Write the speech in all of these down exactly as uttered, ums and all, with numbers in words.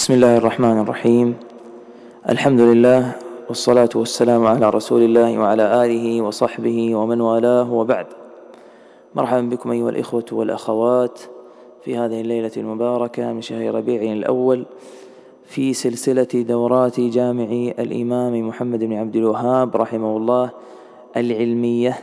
بسم الله الرحمن الرحيم. الحمد لله والصلاة والسلام على رسول الله وعلى آله وصحبه ومن والاه، وبعد. مرحبا بكم أيها الإخوة والأخوات في هذه الليلة المباركة من شهر ربيع الأول في سلسلة دورات جامع الإمام محمد بن عبد الوهاب رحمه الله العلمية،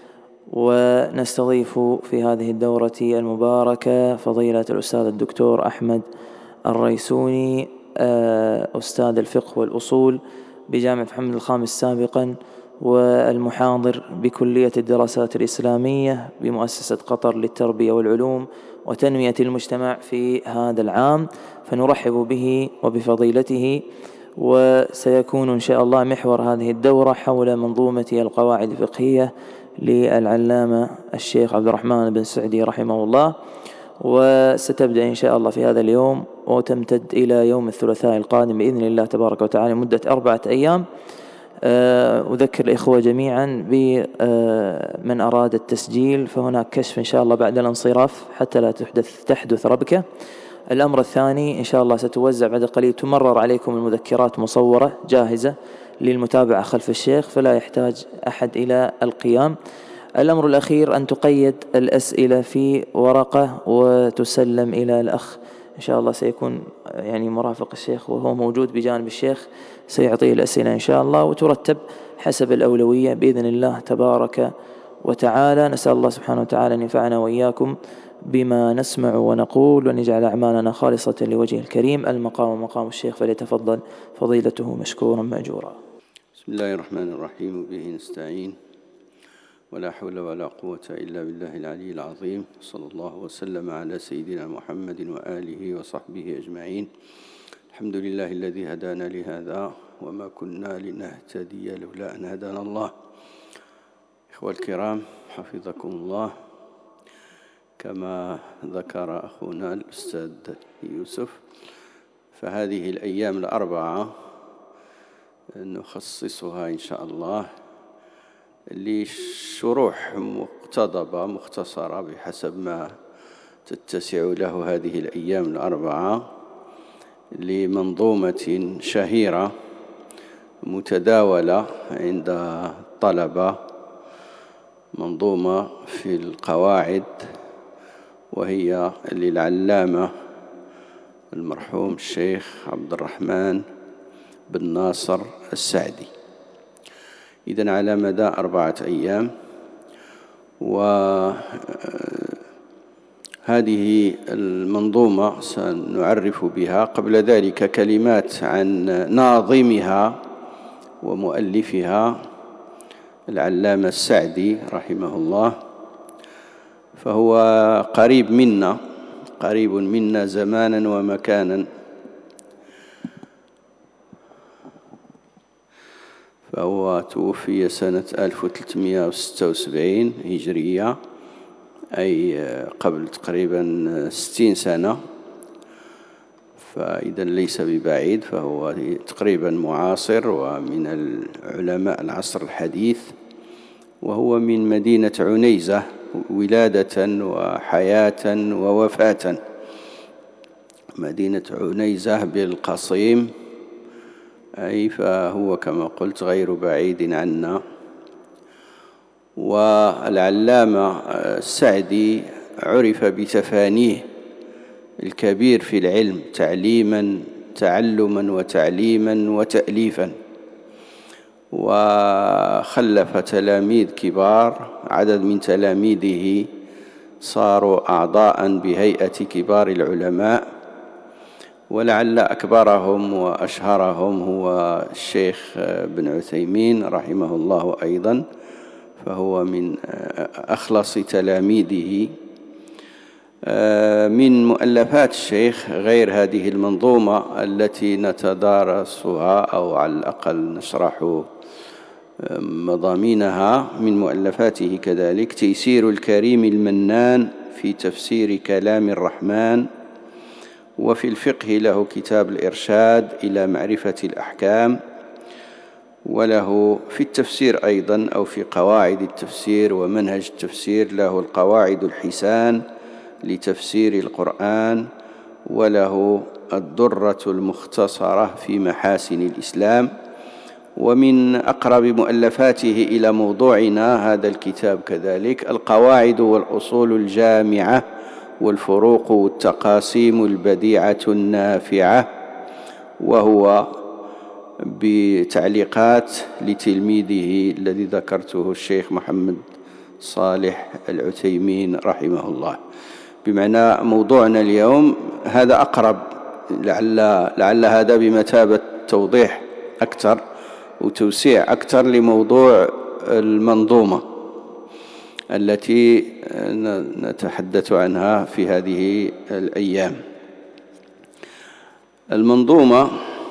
ونستضيف في هذه الدورة المباركة فضيلة الأستاذ الدكتور أحمد الريسوني، أستاذ الفقه والأصول بجامعة محمد الخامس سابقا، والمحاضر بكلية الدراسات الإسلامية بمؤسسة قطر للتربية والعلوم وتنمية المجتمع في هذا العام، فنرحب به وبفضيلته. وسيكون إن شاء الله محور هذه الدورة حول منظومة القواعد الفقهية للعلامة الشيخ عبد الرحمن بن سعدي رحمه الله، وستبدأ إن شاء الله في هذا اليوم وتمتد إلى يوم الثلاثاء القادم بإذن الله تبارك وتعالى مدة أربعة أيام. أذكر الإخوة جميعا بمن أراد التسجيل فهناك كشف إن شاء الله بعد الانصراف حتى لا تحدث تحدث ربكة. الأمر الثاني إن شاء الله ستوزع بعد قليل، تمرر عليكم المذكرات مصورة جاهزة للمتابعة خلف الشيخ، فلا يحتاج أحد إلى القيام. الأمر الأخير أن تقيد الأسئلة في ورقة وتسلم إلى الأخ، إن شاء الله سيكون يعني مرافق الشيخ وهو موجود بجانب الشيخ سيعطيه الأسئلة إن شاء الله، وترتب حسب الأولوية بإذن الله تبارك وتعالى. نسأل الله سبحانه وتعالى أن ينفعنا وإياكم بما نسمع ونقول، وأن يجعل أعمالنا خالصة لوجهه الكريم. المقام مقام الشيخ، فليتفضل فضيلته مشكورا مأجورا. بسم الله الرحمن الرحيم، وبه نستعين، ولا حول ولا قوة إلا بالله العلي العظيم. صلى الله وسلم على سيدنا محمد وآله وصحبه أجمعين. الحمد لله الذي هدانا لهذا وما كنا لنهتدي لولا أن هدانا الله. إخوة الكرام، حفظكم الله. كما ذكر أخونا الأستاذ يوسف، فهذه الأيام الأربعة نخصصها إن شاء الله لشروح مقتضبة مختصرة بحسب ما تتسع له هذه الأيام الأربعة لمنظومة شهيرة متداولة عند الطلبة، منظومة في القواعد، وهي للعلامة المرحوم الشيخ عبد الرحمن بن ناصر السعدي. إذن على مدى أربعة أيام. وهذه المنظومة سنعرف بها. قبل ذلك كلمات عن ناظمها ومؤلفها العلامة السعدي رحمه الله، فهو قريب منا قريب منا زمانا ومكانا، فهو توفي سنة ألف وثلاثمائة وستة وسبعين هجرية، أي قبل تقريبا ستين سنة، فإذا ليس ببعيد، فهو تقريبا معاصر ومن العلماء العصر الحديث. وهو من مدينة عنيزة ولادة وحياة ووفاة، مدينة عنيزة بالقصيم، أي فهو كما قلت غير بعيد عنا. والعلامة السعدي عرف بتفانيه الكبير في العلم تعليما تعلما وتعليما وتأليفا، وخلف تلاميذ كبار. عدد من تلاميذه صاروا أعضاء بهيئة كبار العلماء، ولعل أكبرهم وأشهرهم هو الشيخ بن عثيمين رحمه الله أيضا، فهو من أخلص تلاميذه. من مؤلفات الشيخ غير هذه المنظومة التي نتدارسها أو على الأقل نشرح مضامينها، من مؤلفاته كذلك تيسير الكريم المنان في تفسير كلام الرحمن، وفي الفقه له كتاب الإرشاد إلى معرفة الأحكام، وله في التفسير أيضا أو في قواعد التفسير ومنهج التفسير له القواعد الحسان لتفسير القرآن، وله الدرة المختصرة في محاسن الإسلام، ومن أقرب مؤلفاته إلى موضوعنا هذا الكتاب كذلك القواعد والأصول الجامعة والفروق والتقاسيم البديعة النافعة، وهو بتعليقات لتلميذه الذي ذكرته الشيخ محمد صالح العثيمين رحمه الله. بمعنى موضوعنا اليوم هذا أقرب، لعل, لعل هذا بمثابة توضيح أكثر وتوسيع أكثر لموضوع المنظومة التي نتحدث عنها في هذه الأيام. المنظومة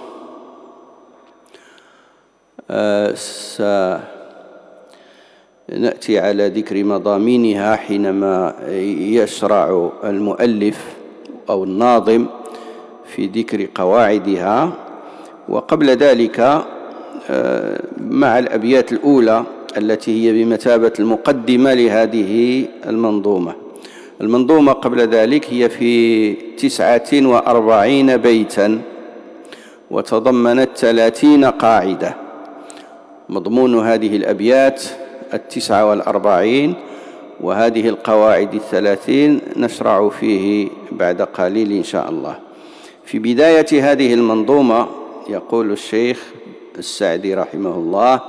سنأتي على ذكر مضامينها حينما يشرع المؤلف أو الناظم في ذكر قواعدها، وقبل ذلك مع الأبيات الأولى التي هي بمثابة المقدمة لهذه المنظومة. المنظومة قبل ذلك هي في تسعة وأربعين بيتا وتضمنت ثلاثين قاعدة. مضمون هذه الأبيات التسعة والأربعين وهذه القواعد الثلاثين نشرع فيه بعد قليل إن شاء الله. في بداية هذه المنظومة يقول الشيخ السعدي رحمه الله: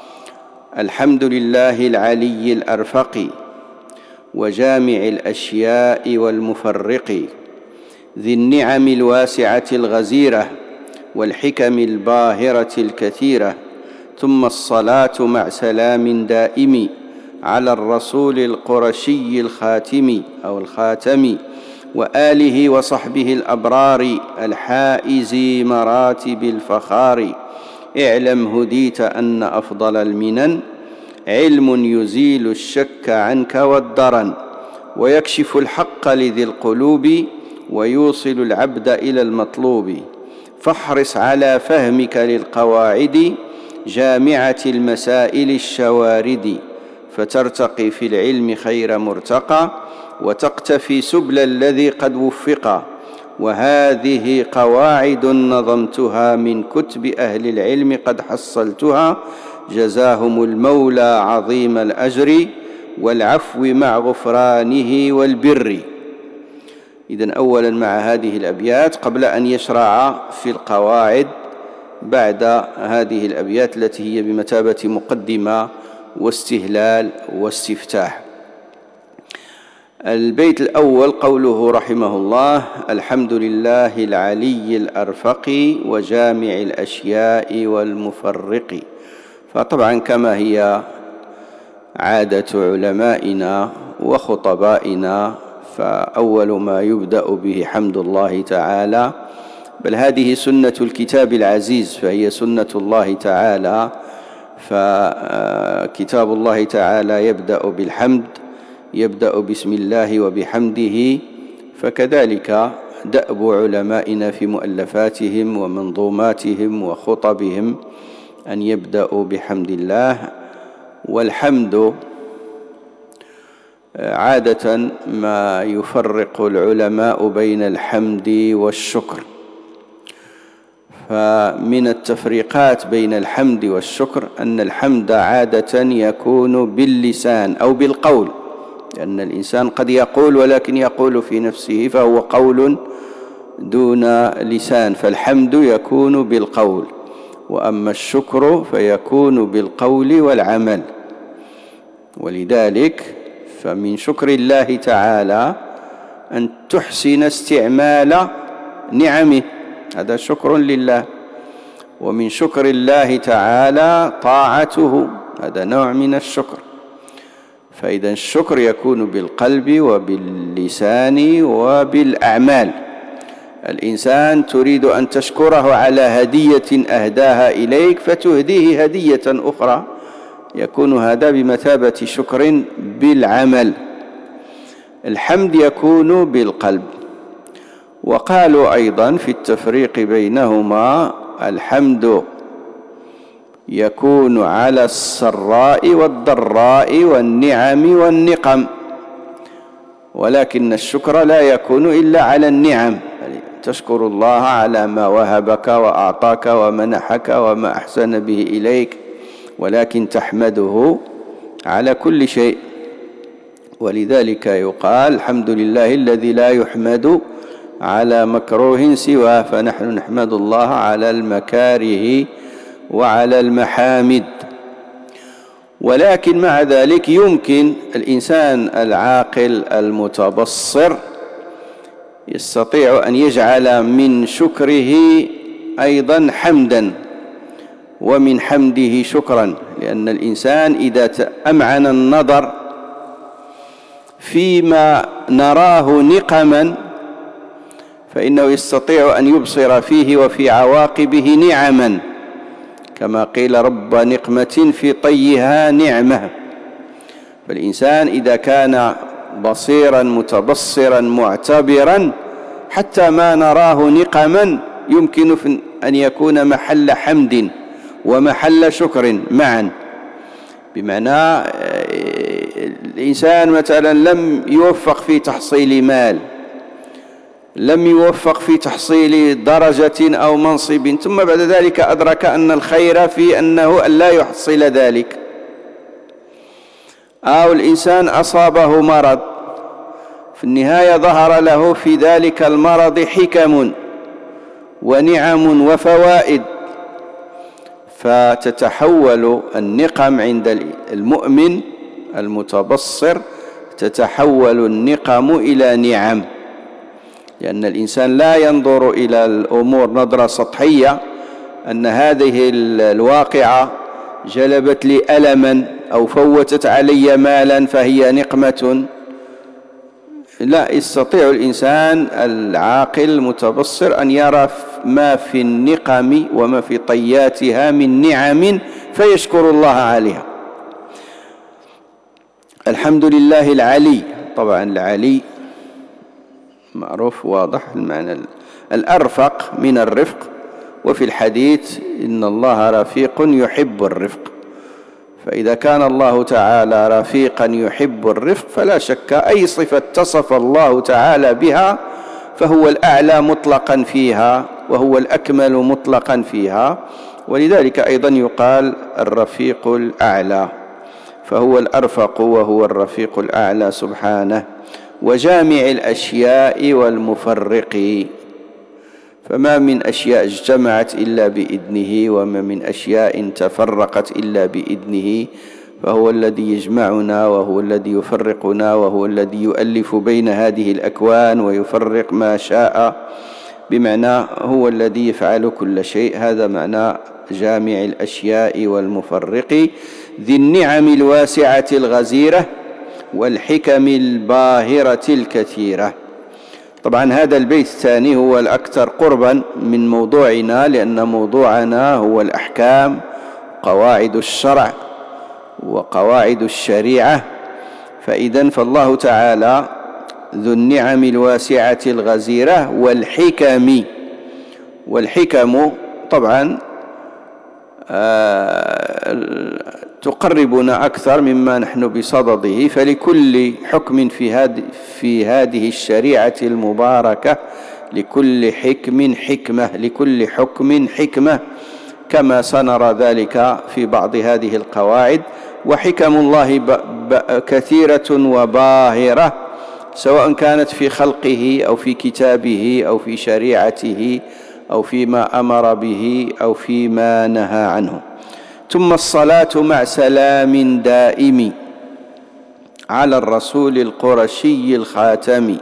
الحمد لله العلي الأرفق وجامع الأشياء والمفرق، ذي النعم الواسعة الغزيرة والحكم الباهرة الكثيرة، ثم الصلاة مع سلام دائم على الرسول القرشي الخاتم أو الخاتم وآله وصحبه الأبرار الحائز مراتب الفخار. اعلم هديت أن أفضل المنن علم يزيل الشك عنك والدرن، ويكشف الحق لذي القلوب ويوصل العبد إلى المطلوب. فاحرص على فهمك للقواعد جامعة المسائل الشوارد، فترتقي في العلم خير مرتقى وتقتفي سبل الذي قد وفق. وهذه قواعد نظمتها من كتب أهل العلم قد حصلتها، جزاهم المولى عظيم الأجر والعفو مع غفرانه والبر. إذن أولا مع هذه الأبيات قبل أن يشرع في القواعد بعد هذه الأبيات التي هي بمثابة مقدمة واستهلال واستفتاح. البيت الأول قوله رحمه الله: الحمد لله العلي الأرفق وجامع الأشياء والمفرق. فطبعا كما هي عادة علمائنا وخطبائنا، فأول ما يبدأ به حمد الله تعالى، بل هذه سنة الكتاب العزيز، فهي سنة الله تعالى. فكتاب الله تعالى يبدأ بالحمد، يبدأ بسم الله وبحمده، فكذلك دأب علمائنا في مؤلفاتهم ومنظوماتهم وخطبهم أن يبدأوا بحمد الله. والحمد عادة ما يفرق العلماء بين الحمد والشكر، فمن التفريقات بين الحمد والشكر أن الحمد عادة يكون باللسان أو بالقول، لأن الإنسان قد يقول ولكن يقول في نفسه فهو قول دون لسان، فالحمد يكون بالقول، وأما الشكر فيكون بالقول والعمل. ولذلك فمن شكر الله تعالى أن تحسن استعمال نعمه، هذا شكر لله. ومن شكر الله تعالى طاعته، هذا نوع من الشكر. فإذا الشكر يكون بالقلب وباللسان وبالأعمال. الإنسان تريد أن تشكره على هدية أهداها إليك فتهديه هدية أخرى، يكون هذا بمثابة شكر بالعمل. الحمد يكون بالقلب. وقالوا أيضا في التفريق بينهما: الحمد يكون على السراء والضراء والنعم والنقم، ولكن الشكر لا يكون إلا على النعم. تشكر الله على ما وهبك وأعطاك ومنحك وما أحسن به إليك، ولكن تحمده على كل شيء. ولذلك يقال الحمد لله الذي لا يحمد على مكروه سواه، فنحن نحمد الله على المكاره وعلى المحامد. ولكن مع ذلك يمكن الإنسان العاقل المتبصر يستطيع أن يجعل من شكره أيضا حمدا، ومن حمده شكرا، لأن الإنسان إذا أمعن النظر فيما نراه نقما فإنه يستطيع أن يبصر فيه وفي عواقبه نعما، كما قيل رب نقمة في طيها نعمة. فالإنسان إذا كان بصيرا متبصرا معتبرا حتى ما نراه نقما يمكن أن يكون محل حمد ومحل شكر معا. بمعنى الإنسان مثلا لم يوفق في تحصيل مال، لم يوفق في تحصيل درجة أو منصب، ثم بعد ذلك أدرك أن الخير في أنه أن لا يحصل ذلك. أو الإنسان أصابه مرض، في النهاية ظهر له في ذلك المرض حكم ونعم وفوائد، فتتحول النقم عند المؤمن المتبصر، تتحول النقم إلى نعم، لأن الإنسان لا ينظر إلى الأمور نظرة سطحية، أن هذه الواقعة جلبت لي ألما أو فوتت علي مالا فهي نقمة. لا، يستطيع الإنسان العاقل المتبصر أن يرى ما في النقم وما في طياتها من نعم فيشكر الله عليها. الحمد لله العلي، طبعا العلي معروف واضح المعنى، الأرفق من الرفق، وفي الحديث إن الله رفيق يحب الرفق. فإذا كان الله تعالى رفيقا يحب الرفق فلا شك أي صفة اتصف الله تعالى بها فهو الأعلى مطلقا فيها وهو الأكمل مطلقا فيها. ولذلك أيضا يقال الرفيق الأعلى، فهو الأرفق وهو الرفيق الأعلى سبحانه. وجامع الأشياء والمفرق، فما من أشياء اجتمعت إلا بإذنه، وما من أشياء تفرقت إلا بإذنه، فهو الذي يجمعنا وهو الذي يفرقنا وهو الذي يؤلف بين هذه الأكوان ويفرق ما شاء، بمعنى هو الذي يفعل كل شيء. هذا معنى جامع الأشياء والمفرق، ذي النعم الواسعة الغزيرة والحكم الباهرة الكثيرة. طبعا هذا البيت الثاني هو الأكثر قربا من موضوعنا، لأن موضوعنا هو الأحكام، قواعد الشرع وقواعد الشريعة. فإذن فالله تعالى ذو النعم الواسعة الغزيرة والحكم، والحكم طبعا آه تقربنا أكثر مما نحن بصدده. فلكل حكم في هذه في هذه الشريعة المباركة، لكل حكم حكمة، لكل حكم حكمة، كما سنرى ذلك في بعض هذه القواعد. وحكم الله كثيرة وباهرة، سواء كانت في خلقه أو في كتابه أو في شريعته أو فيما أمر به أو فيما نهى عنه. ثم الصلاة مع سلام دائم على الرسول القرشي الخاتم،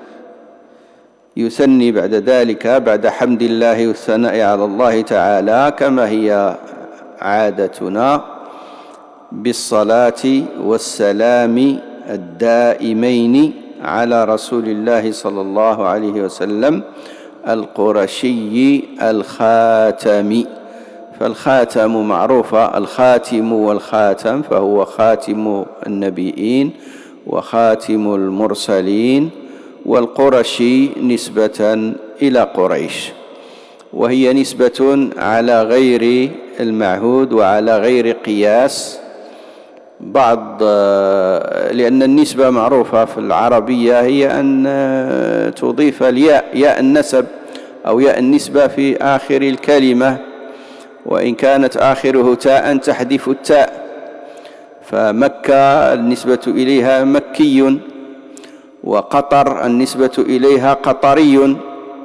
يثني بعد ذلك بعد حمد الله والثناء على الله تعالى كما هي عادتنا بالصلاة والسلام الدائمين على رسول الله صلى الله عليه وسلم القرشي الخاتم. فالخاتم معروفة، الخاتم والخاتم، فهو خاتم النبيين وخاتم المرسلين. والقرشي نسبة إلى قريش، وهي نسبة على غير المعهود وعلى غير قياس بعض، لأن النسبة معروفة في العربية هي أن تضيف الياء، ياء النسب، أو ياء النسبة في آخر الكلمة، وإن كانت آخره تاء تحذف التاء. فمكة النسبة إليها مكي، وقطر النسبة إليها قطري.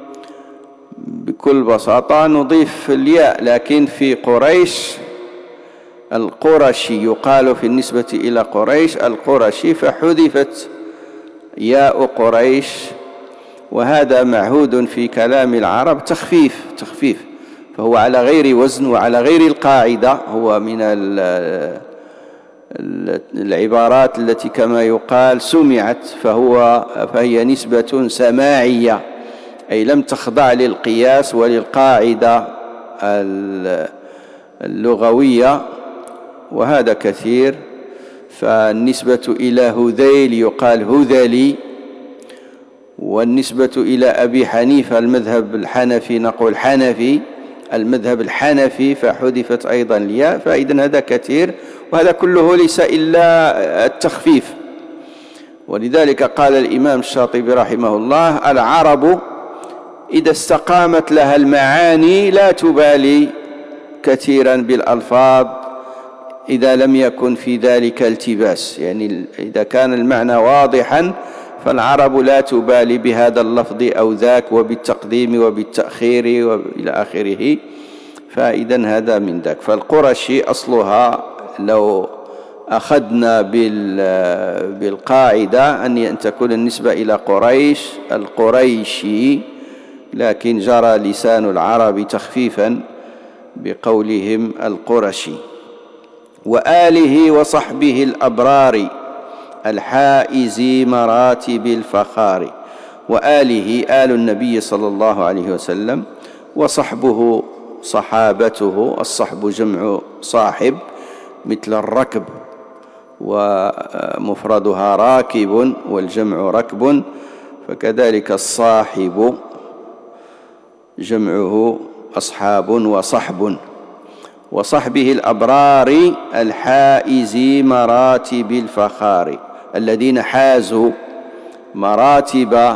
بكل بساطة نضيف الياء، لكن في قريش القرشي يقال في النسبة إلى قريش القرشي، فحذفت ياء قريش، وهذا معهود في كلام العرب تخفيف تخفيف فهو على غير وزن وعلى غير القاعدة. هو من العبارات التي كما يقال سمعت، فهو فهي نسبة سماعية، أي لم تخضع للقياس وللقاعدة اللغوية، وهذا كثير. فالنسبة إلى هذيل يقال هذلي، والنسبة إلى أبي حنيفة المذهب الحنفي نقول حنفي، المذهب الحنفي، فحذفت أيضا الياء. فإذن هذا كثير، وهذا كله ليس إلا التخفيف. ولذلك قال الإمام الشاطبي رحمه الله: العرب إذا استقامت لها المعاني لا تبالي كثيرا بالألفاظ إذا لم يكن في ذلك التباس، يعني إذا كان المعنى واضحا فالعرب لا تبالي بهذا اللفظ أو ذاك، وبالتقديم وبالتأخير وإلى آخره. فإذن هذا من ذاك. فالقرشي أصلها لو أخذنا بالقاعدة أن تكون النسبة إلى قريش القريشي، لكن جرى لسان العرب تخفيفا بقولهم القرشي. وآله وصحبه الأبرار الحائز مراتب الفخار. وآله آل النبي صلى الله عليه وسلم، وصحبه صحابته. الصحب جمع صاحب مثل الركب، ومفردها راكب والجمع ركب، فكذلك الصاحب جمعه أصحاب وصحب. وصحبه الأبرار الحائز مراتب الفخار، الذين حازوا مراتب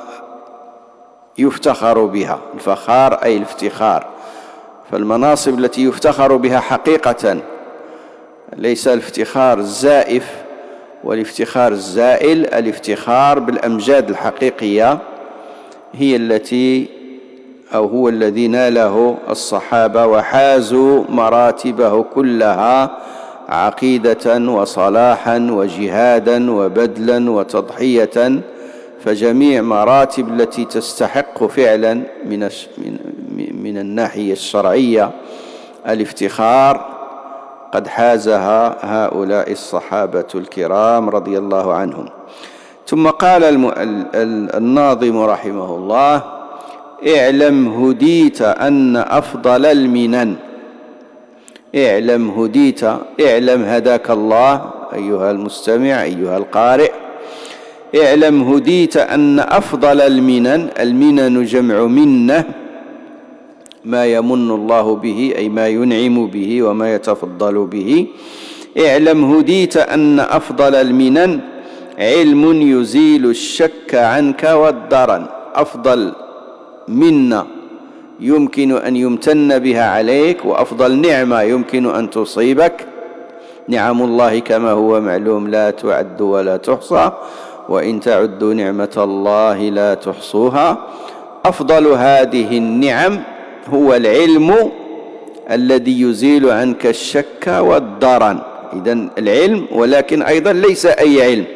يفتخر بها. الفخار أي الافتخار، فالمناصب التي يفتخر بها حقيقة، ليس الافتخار الزائف والافتخار الزائل. الافتخار بالأمجاد الحقيقية هي التي أو هو الذي ناله الصحابة وحازوا مراتبه كلها عقيدة وصلاحا وجهادا وبذلا وتضحية. فجميع مراتب التي تستحق فعلا من من الناحية الشرعية الافتخار قد حازها هؤلاء الصحابة الكرام رضي الله عنهم. ثم قال الناظم رحمه الله: اعلم هديت أن أفضل المنن. اعلم هديت، اعلم هداك الله أيها المستمع أيها القارئ. اعلم هديت أن أفضل المنن، المنن جمع منة، ما يمن الله به أي ما ينعم به وما يتفضل به. اعلم هديت أن أفضل المنن علم يزيل الشك عنك والدرن. أفضل منة يمكن أن يمتن بها عليك، وأفضل نعمة يمكن أن تصيبك. نعم الله كما هو معلوم لا تعد ولا تحصى، وإن تعدوا نعمة الله لا تحصوها. أفضل هذه النعم هو العلم الذي يزيل عنك الشك والدرن. إذن العلم، ولكن أيضا ليس أي علم.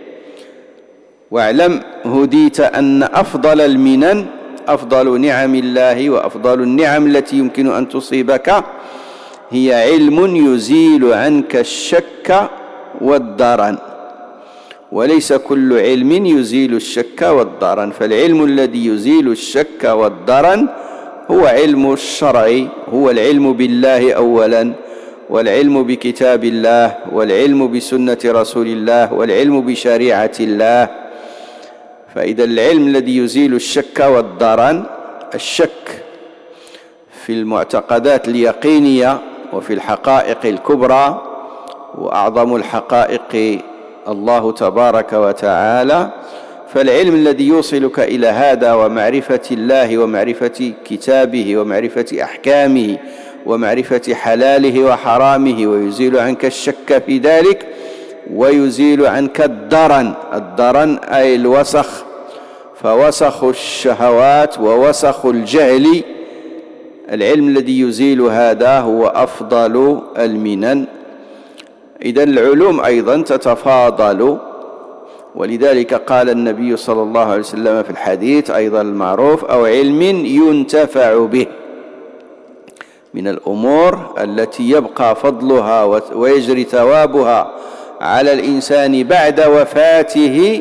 واعلم هديت أن أفضل المنن، أفضل نعم الله وأفضل النعم التي يمكن أن تصيبك هي علم يزيل عنك الشك والدرن، وليس كل علم يزيل الشك والدرن. فالعلم الذي يزيل الشك والدرن هو علم الشرع، هو العلم بالله أولا، والعلم بكتاب الله، والعلم بسنة رسول الله، والعلم بشريعة الله. فإذا العلم الذي يزيل الشك والدرن، الشك في المعتقدات اليقينية وفي الحقائق الكبرى، وأعظم الحقائق الله تبارك وتعالى، فالعلم الذي يوصلك إلى هذا ومعرفة الله ومعرفة كتابه ومعرفة أحكامه ومعرفة حلاله وحرامه ويزيل عنك الشك في ذلك ويزيل عنك الدرن. الدرن أي الوسخ، فوسخ الشهوات ووسخ الجهل. العلم الذي يزيل هذا هو أفضل المنن. إذن العلوم أيضا تتفاضل، ولذلك قال النبي صلى الله عليه وسلم في الحديث أيضا المعروف: أو علم ينتفع به. من الأمور التي يبقى فضلها ويجري ثوابها على الإنسان بعد وفاته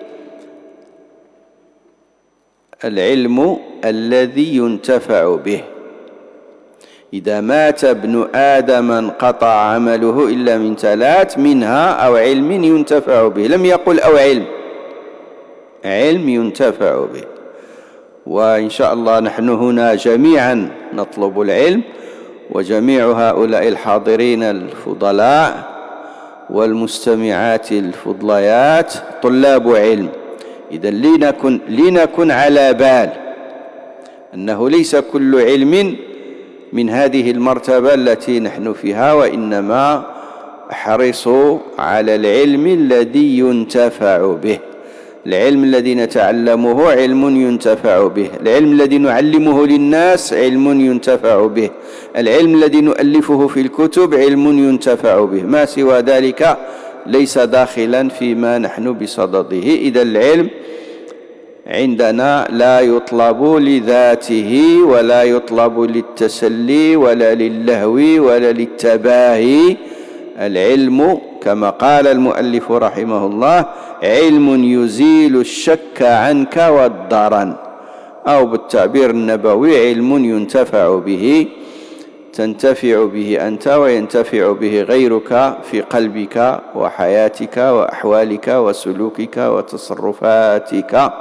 العلم الذي ينتفع به. إذا مات ابن آدم انقطع عمله إلا من ثلاث، منها أو علم ينتفع به. لم يقل أو علم، علم ينتفع به. وإن شاء الله نحن هنا جميعا نطلب العلم، وجميع هؤلاء الحاضرين الفضلاء والمستمعات الفضليات طلاب علم. إذن لنكن, لنكن على بال أنه ليس كل علم من هذه المرتبة التي نحن فيها، وإنما احرصوا على العلم الذي ينتفع به. العلم الذي نتعلمه علم ينتفع به، العلم الذي نعلمه للناس علم ينتفع به، العلم الذي نؤلفه في الكتب علم ينتفع به. ما سوى ذلك ليس داخلا فيما نحن بصدده. إذا العلم عندنا لا يطلب لذاته ولا يطلب للتسلي ولا للهو ولا للتباهي. العلم كما قال المؤلف رحمه الله: علم يزيل الشك عنك والضرن، أو بالتعبير النبوي علم ينتفع به، تنتفع به أنت وينتفع به غيرك في قلبك وحياتك وأحوالك وسلوكك وتصرفاتك.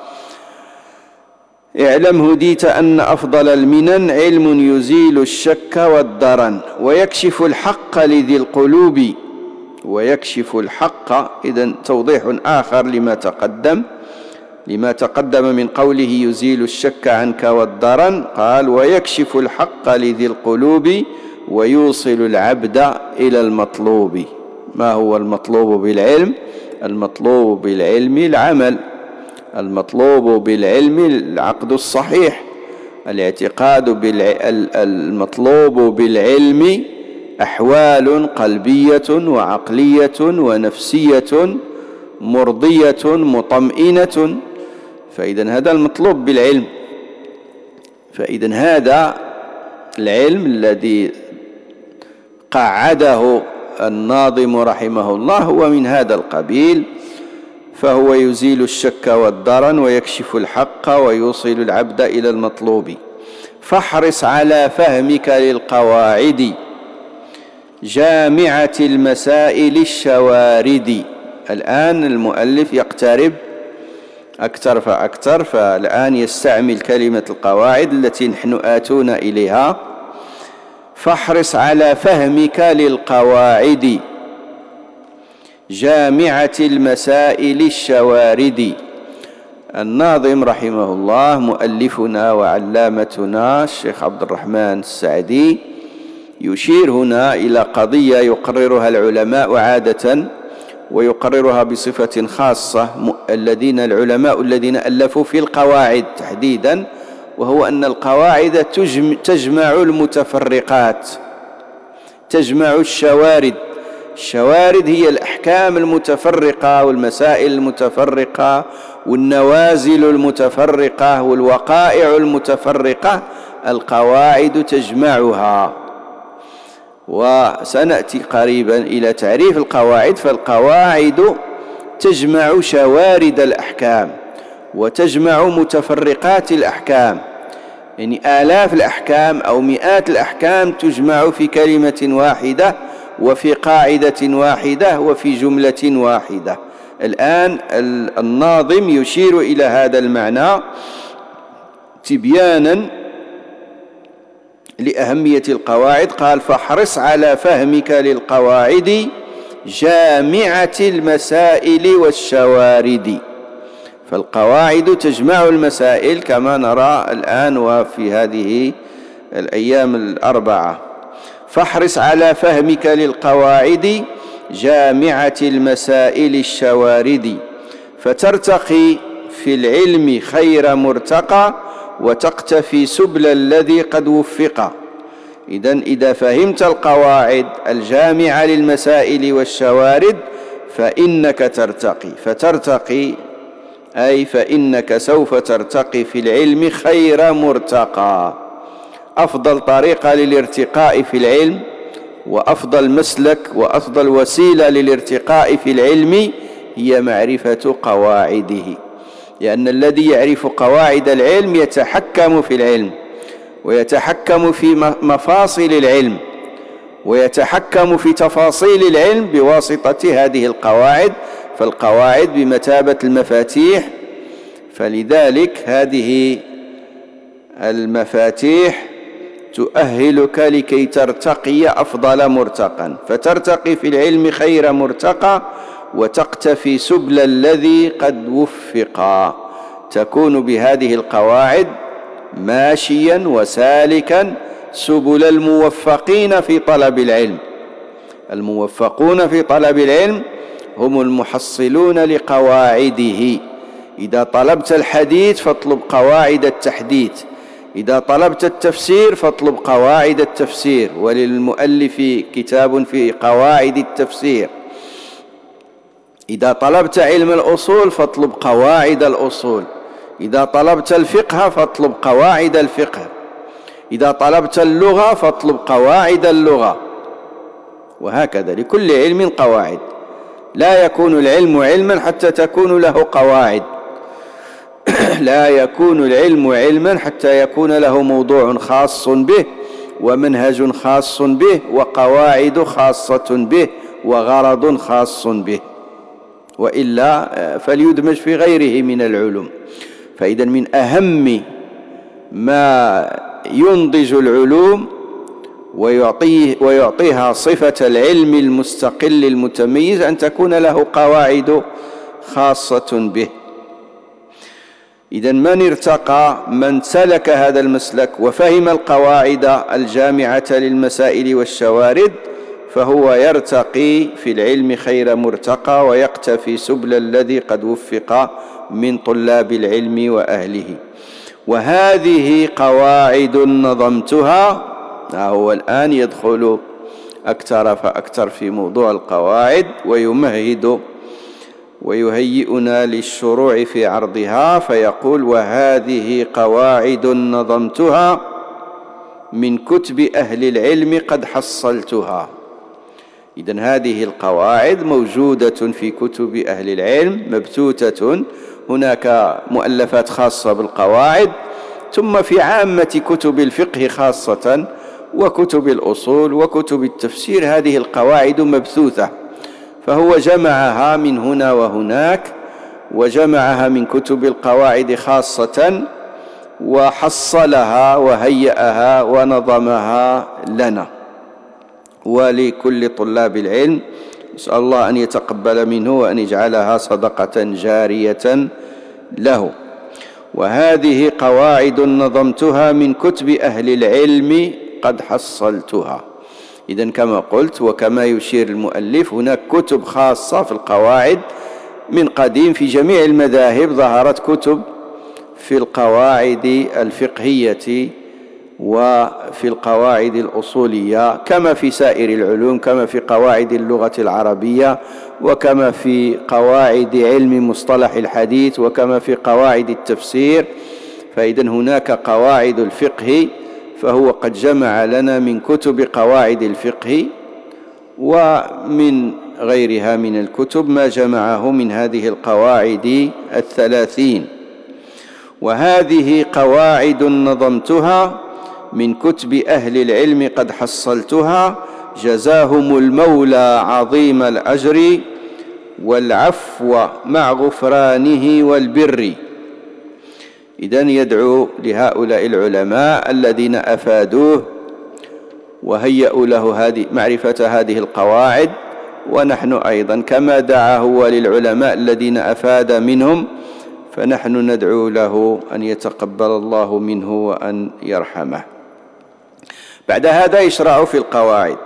اعلم هديت أن أفضل المنن علم يزيل الشك والضرن ويكشف الحق لذي القلوب. ويكشف الحق، إذن توضيح آخر لما تقدم لما تقدم من قوله يزيل الشك عنك والضرن. قال: ويكشف الحق لذي القلوب ويوصل العبد إلى المطلوب. ما هو المطلوب بالعلم؟ المطلوب بالعلم العمل، المطلوب بالعلم العقد الصحيح، الاعتقاد بالع... المطلوب بالعلم أحوال قلبية وعقلية ونفسية مرضية مطمئنة. فإذا هذا المطلوب بالعلم. فإذا هذا العلم الذي قعده الناظم رحمه الله هو من هذا القبيل، فهو يزيل الشك والضرن ويكشف الحق ويوصل العبد إلى المطلوب. فاحرص على فهمك للقواعد جامعة المسائل الشوارد. الآن المؤلف يقترب أكثر فأكثر، فالآن يستعمل كلمة القواعد التي نحن آتون إليها. فاحرص على فهمك للقواعد جامعة المسائل الشوارد. الناظم رحمه الله مؤلفنا وعلامتنا الشيخ عبد الرحمن السعدي يشير هنا إلى قضية يقررها العلماء عادة، ويقررها بصفة خاصة الذين العلماء الذين ألفوا في القواعد تحديدا، وهو أن القواعد تجمع المتفرقات، تجمع الشوارد. الشوارد هي الأحكام المتفرقة والمسائل المتفرقة والنوازل المتفرقة والوقائع المتفرقة، القواعد تجمعها. وسنأتي قريبا إلى تعريف القواعد. فالقواعد تجمع شوارد الأحكام وتجمع متفرقات الأحكام، يعني آلاف الأحكام أو مئات الأحكام تجمع في كلمة واحدة وفي قاعدة واحدة وفي جملة واحدة. الآن الناظم يشير إلى هذا المعنى تبيانا لأهمية القواعد. قال: فاحرص على فهمك للقواعد جامعة المسائل والشوارد. فالقواعد تجمع المسائل كما نرى الآن وفي هذه الأيام الأربعة. فاحرص على فهمك للقواعد جامعة المسائل الشوارد، فترتقي في العلم خير مرتقى، وتقتفي سبل الذي قد وفق. إذن إذا فهمت القواعد الجامعة للمسائل والشوارد فإنك ترتقي، فترتقي أي فإنك سوف ترتقي في العلم خير مرتقى. أفضل طريقة للارتقاء في العلم وأفضل مسلك وأفضل وسيلة للارتقاء في العلم هي معرفة قواعده، لأن الذي يعرف قواعد العلم يتحكم في العلم، ويتحكم في مفاصل العلم، ويتحكم في تفاصيل العلم بواسطة هذه القواعد. فالقواعد بمثابة المفاتيح، فلذلك هذه المفاتيح تؤهلك لكي ترتقي أفضل مرتقى، فترتقي في العلم خير مرتقى، وتقتفي سبل الذي قد وفق. تكون بهذه القواعد ماشيا وسالكا سبل الموفقين في طلب العلم. الموفقون في طلب العلم هم المحصلون لقواعده. إذا طلبت الحديث فاطلب قواعد التحديث، إذا طلبت التفسير فاطلب قواعد التفسير، وللمؤلف كتاب في قواعد التفسير. إذا طلبت علم الأصول فاطلب قواعد الأصول، إذا طلبت الفقه فاطلب قواعد الفقه، إذا طلبت اللغة فاطلب قواعد اللغة، وهكذا لكل علم قواعد. لا يكون العلم علما حتى تكون له قواعد. لا يكون العلم علما حتى يكون له موضوع خاص به، ومنهج خاص به، وقواعد خاصة به، وغرض خاص به، وإلا فليدمج في غيره من العلوم. فإذا من أهم ما ينضج العلوم ويعطيه ويعطيها صفة العلم المستقل المتميز أن تكون له قواعد خاصة به. إذا من ارتقى، من سلك هذا المسلك وفهم القواعد الجامعة للمسائل والشوارد، فهو يرتقي في العلم خير مرتقى، ويقتفي سبل الذي قد وفق من طلاب العلم وأهله. وهذه قواعد نظمتها. هو الآن يدخل أكثر فأكثر في موضوع القواعد، ويمهد ويهيئنا للشروع في عرضها، فيقول: وهذه قواعد نظمتها من كتب أهل العلم قد حصلتها. إذن هذه القواعد موجودة في كتب أهل العلم مبثوثة. هناك مؤلفات خاصة بالقواعد، ثم في عامة كتب الفقه خاصة، وكتب الأصول وكتب التفسير هذه القواعد مبثوثة. فهو جمعها من هنا وهناك، وجمعها من كتب القواعد خاصة، وحصلها وهيأها ونظمها لنا ولكل طلاب العلم. نسأل الله أن يتقبل منه وأن يجعلها صدقة جارية له. وهذه قواعد نظمتها من كتب أهل العلم قد حصلتها. إذن كما قلت وكما يشير المؤلف، هناك كتب خاصة في القواعد من قديم. في جميع المذاهب ظهرت كتب في القواعد الفقهية وفي القواعد الأصولية، كما في سائر العلوم، كما في قواعد اللغة العربية، وكما في قواعد علم مصطلح الحديث، وكما في قواعد التفسير. فإذن هناك قواعد الفقه، فهو قد جمع لنا من كتب قواعد الفقه ومن غيرها من الكتب ما جمعه من هذه القواعد الثلاثين. وهذه قواعد نظمتها من كتب أهل العلم قد حصلتها، جزاهم المولى عظيم الأجر والعفو مع غفرانه والبر. إذن يدعو لهؤلاء العلماء الذين أفادوه وهيئوا له هذه معرفة هذه القواعد، ونحن أيضا كما دعا هو للعلماء الذين أفاد منهم، فنحن ندعو له أن يتقبل الله منه وأن يرحمه. بعد هذا يشرع في القواعد،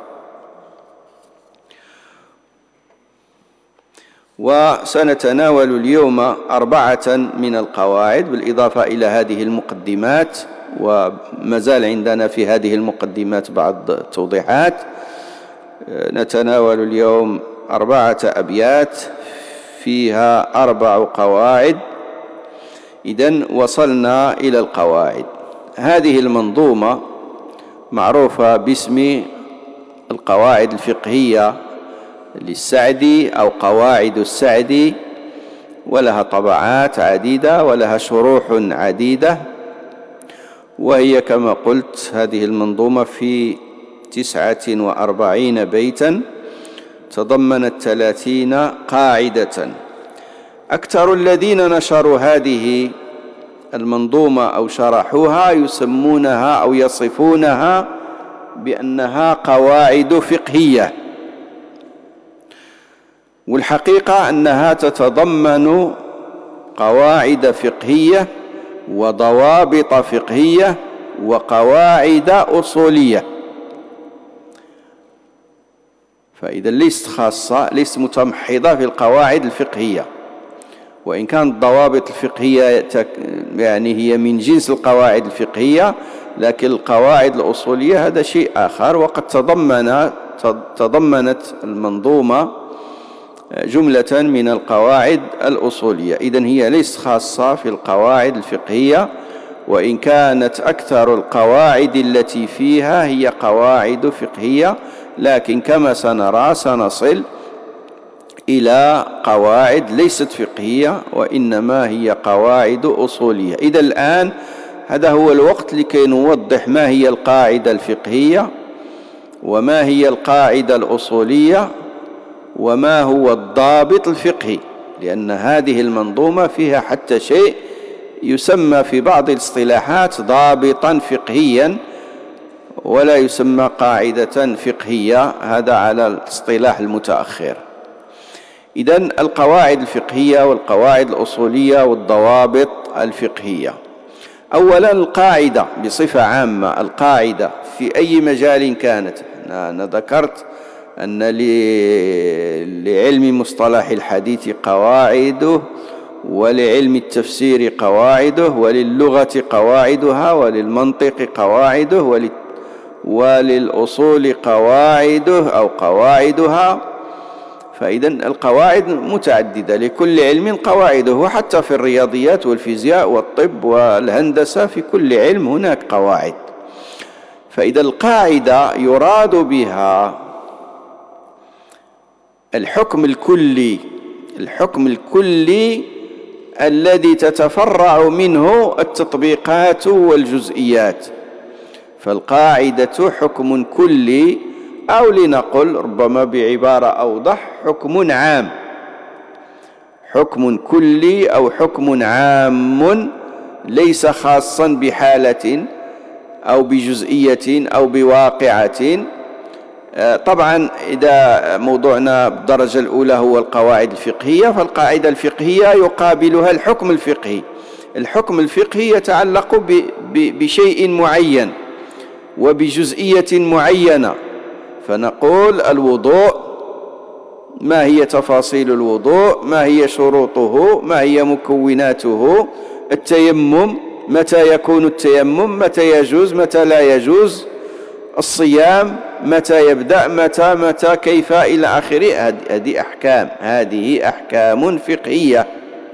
وسنتناول اليوم أربعة من القواعد بالإضافة إلى هذه المقدمات، وما زال عندنا في هذه المقدمات بعض التوضيحات. نتناول اليوم أربعة أبيات فيها أربع قواعد. إذن وصلنا إلى القواعد. هذه المنظومة معروفة باسم القواعد الفقهية للسعدي أو قواعد السعدي، ولها طبعات عديدة ولها شروح عديدة، وهي كما قلت هذه المنظومة في تسعة وأربعين بيتا تضمنت ثلاثين قاعدة. أكثر الذين نشروا هذه المنظومة أو شرحوها يسمونها أو يصفونها بأنها قواعد فقهية، والحقيقة أنها تتضمن قواعد فقهية وضوابط فقهية وقواعد أصولية. فإذا ليست خاصة، ليست متمحضة في القواعد الفقهية، وإن كانت الضوابط الفقهية يعني هي من جنس القواعد الفقهية، لكن القواعد الأصولية هذا شيء آخر. وقد تضمن تضمنت المنظومة جملة من القواعد الأصولية. إذن هي ليست خاصة في القواعد الفقهية، وإن كانت أكثر القواعد التي فيها هي قواعد فقهية، لكن كما سنرى سنصل إلى قواعد ليست فقهية وإنما هي قواعد أصولية. إذا الآن هذا هو الوقت لكي نوضح ما هي القاعدة الفقهية وما هي القاعدة الأصولية وما هو الضابط الفقهي، لأن هذه المنظومة فيها حتى شيء يسمى في بعض الاصطلاحات ضابطا فقهيا ولا يسمى قاعدة فقهية، هذا على الاصطلاح المتأخر. إذن القواعد الفقهية والقواعد الأصولية والضوابط الفقهية. أولا القاعدة بصفة عامة، القاعدة في أي مجال كانت. أنا ذكرت أن لعلم مصطلح الحديث قواعده، ولعلم التفسير قواعده، وللغة قواعدها، وللمنطق قواعده، وللأصول قواعده أو قواعدها. فإذا القواعد متعددة، لكل علم قواعده، وحتى في الرياضيات والفيزياء والطب والهندسة في كل علم هناك قواعد. فإذا القاعدة يراد بها الحكم الكلي، الحكم الكلي الذي تتفرع منه التطبيقات والجزئيات. فالقاعدة حكم كلي، أو لنقل ربما بعبارة أوضح حكم عام، حكم كلي أو حكم عام ليس خاصا بحالة أو بجزئية أو بواقعة. طبعا إذا موضوعنا بالدرجة الأولى هو القواعد الفقهية، فالقاعدة الفقهية يقابلها الحكم الفقهي. الحكم الفقهي يتعلق بشيء معين وبجزئية معينة، فنقول الوضوء، ما هي تفاصيل الوضوء، ما هي شروطه، ما هي مكوناته. التيمم، متى يكون التيمم، متى يجوز، متى لا يجوز. الصيام، متى يبدأ، متى متى كيف إلى آخره. هذه أحكام، هذه أحكام فقهية.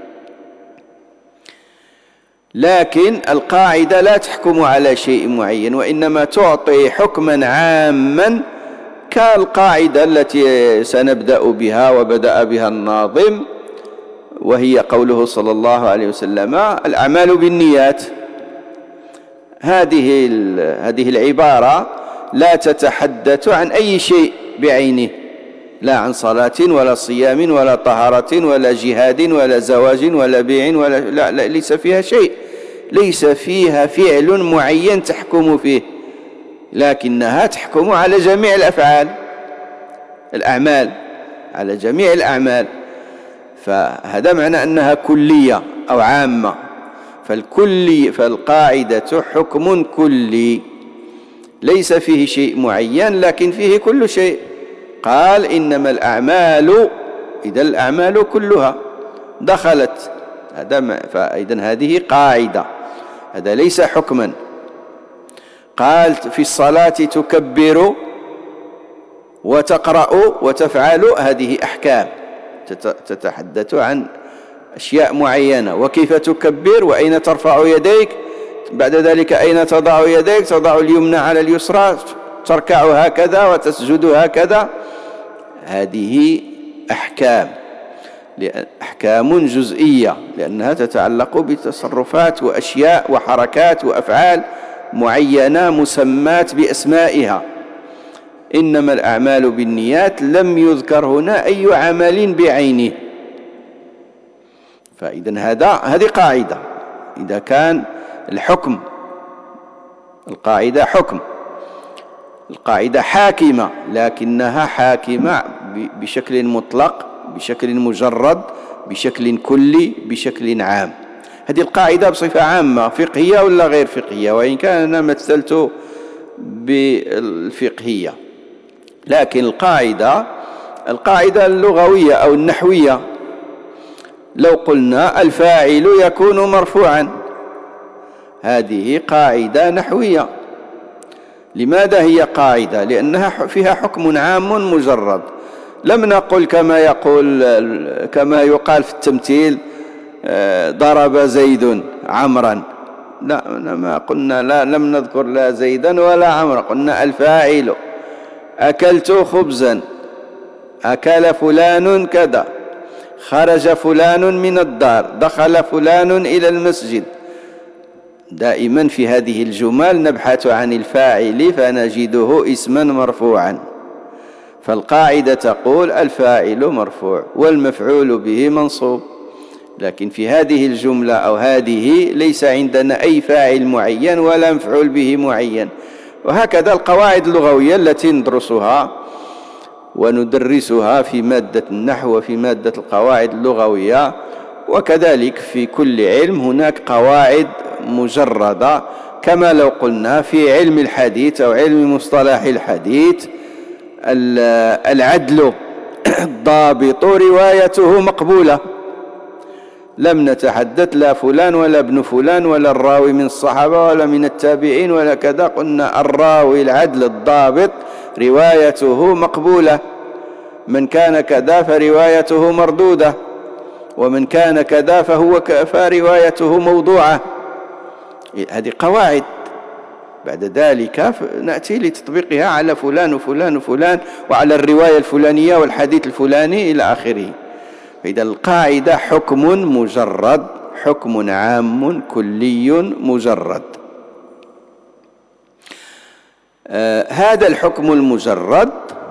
لكن القاعدة لا تحكم على شيء معين، وإنما تعطي حكما عاما كالقاعدة التي سنبدأ بها وبدأ بها الناظم، وهي قوله صلى الله عليه وسلم: الأعمال بالنيات. هذه هذه العبارة لا تتحدث عن أي شيء بعينه، لا عن صلاة ولا صيام ولا طهارة ولا جهاد ولا زواج ولا بيع ولا لا, لا ليس فيها شيء، ليس فيها فعل معين تحكم فيه، لكنها تحكم على جميع الأفعال، الأعمال، على جميع الأعمال. فهذا معنى أنها كلية، أو عامة. فالكلي فالقاعدة حكم كلي ليس فيه شيء معين لكن فيه كل شيء. قال إنما الأعمال، إذا الأعمال كلها دخلت. فإذن هذه قاعدة، هذا ليس حكما. قال في الصلاة تكبر وتقرأ وتفعل، هذه أحكام تتحدث عن أشياء معينة، وكيف تكبر وأين ترفع يديك، بعد ذلك أين تضع يديك، تضع اليمنى على اليسرى، تركع هكذا وتسجد هكذا، هذه أحكام أحكام جزئية لأنها تتعلق بتصرفات وأشياء وحركات وأفعال معينة مسمات بأسمائها. إنما الأعمال بالنيات لم يذكر هنا أي عمل بعينه. فإذن هذا هذه قاعدة. إذا كان الحكم، القاعدة حكم، القاعدة حاكمة لكنها حاكمة بشكل مطلق، بشكل مجرد، بشكل كلي، بشكل عام. هذه القاعدة بصفة عامة فقهية ولا غير فقهية، وإن كان أنا مثلت بالفقهية، لكن القاعدة القاعدة اللغوية أو النحوية، لو قلنا الفاعل يكون مرفوعا، هذه قاعدة نحوية. لماذا هي قاعدة؟ لأنها فيها حكم عام مجرد. لم نقل كما يقول كما يقال في التمثيل ضرب زيد عمرا، لا ما قلنا، لا لم نذكر لا زيدا ولا عمرا، قلنا الفاعل. أكلت خبزا، أكل فلان كذا، خرج فلان من الدار، دخل فلان إلى المسجد. دائما في هذه الجمل نبحث عن الفاعل فنجده اسما مرفوعا. فالقاعدة تقول الفاعل مرفوع والمفعول به منصوب، لكن في هذه الجملة أو هذه ليس عندنا أي فاعل معين ولا مفعول به معين. وهكذا القواعد اللغوية التي ندرسها وندرسها في مادة النحو وفي مادة القواعد اللغوية، وكذلك في كل علم هناك قواعد مجردة. كما لو قلنا في علم الحديث أو علم مصطلح الحديث العدل الضابط روايته مقبولة، لم نتحدث لا فلان ولا ابن فلان ولا الراوي من الصحابة ولا من التابعين ولا كذا، قلنا الراوي العدل الضابط روايته مقبولة، من كان كذا فروايته مردودة، ومن كان كذا فهو فروايته موضوعة. هذه قواعد. بعد ذلك نأتي لتطبيقها على فلان وفلان وفلان وعلى الرواية الفلانية والحديث الفلاني إلى آخره. فإذا القاعدة حكم مجرد، حكم عام كلي مجرد. آه هذا الحكم المجرد،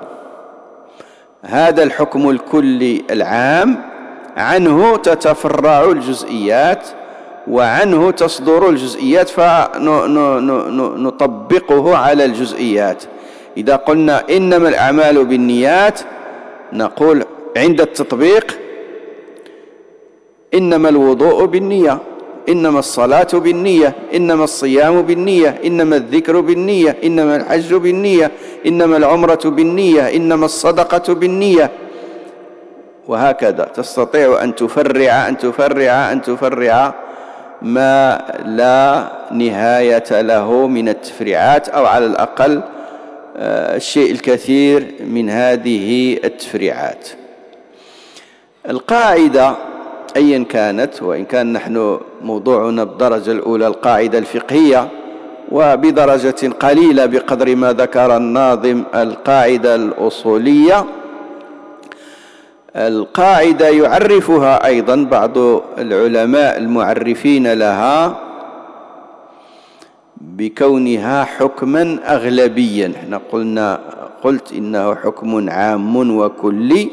هذا الحكم الكلي العام، عنه تتفرع الجزئيات وعنه تصدر الجزئيات فنطبقه على الجزئيات. إذا قلنا إنما الأعمال بالنيات، نقول عند التطبيق إنما الوضوء بالنية، إنما الصلاة بالنية، إنما الصيام بالنية، إنما الذكر بالنية، إنما الحج بالنية، إنما العمرة بالنية، إنما الصدقة بالنية، وهكذا تستطيع أن تفرع أن تفرع أن تفرع ما لا نهاية له من التفريعات، أو على الأقل الشيء الكثير من هذه التفريعات. القاعدة أيا كانت، وإن كان نحن موضوعنا بالدرجة الأولى القاعدة الفقهية، وبدرجة قليلة بقدر ما ذكر الناظم القاعدة الأصولية، القاعدة يعرفها أيضا بعض العلماء المعرفين لها بكونها حكما أغلبيا. احنا قلنا قلت إنه حكم عام وكلي،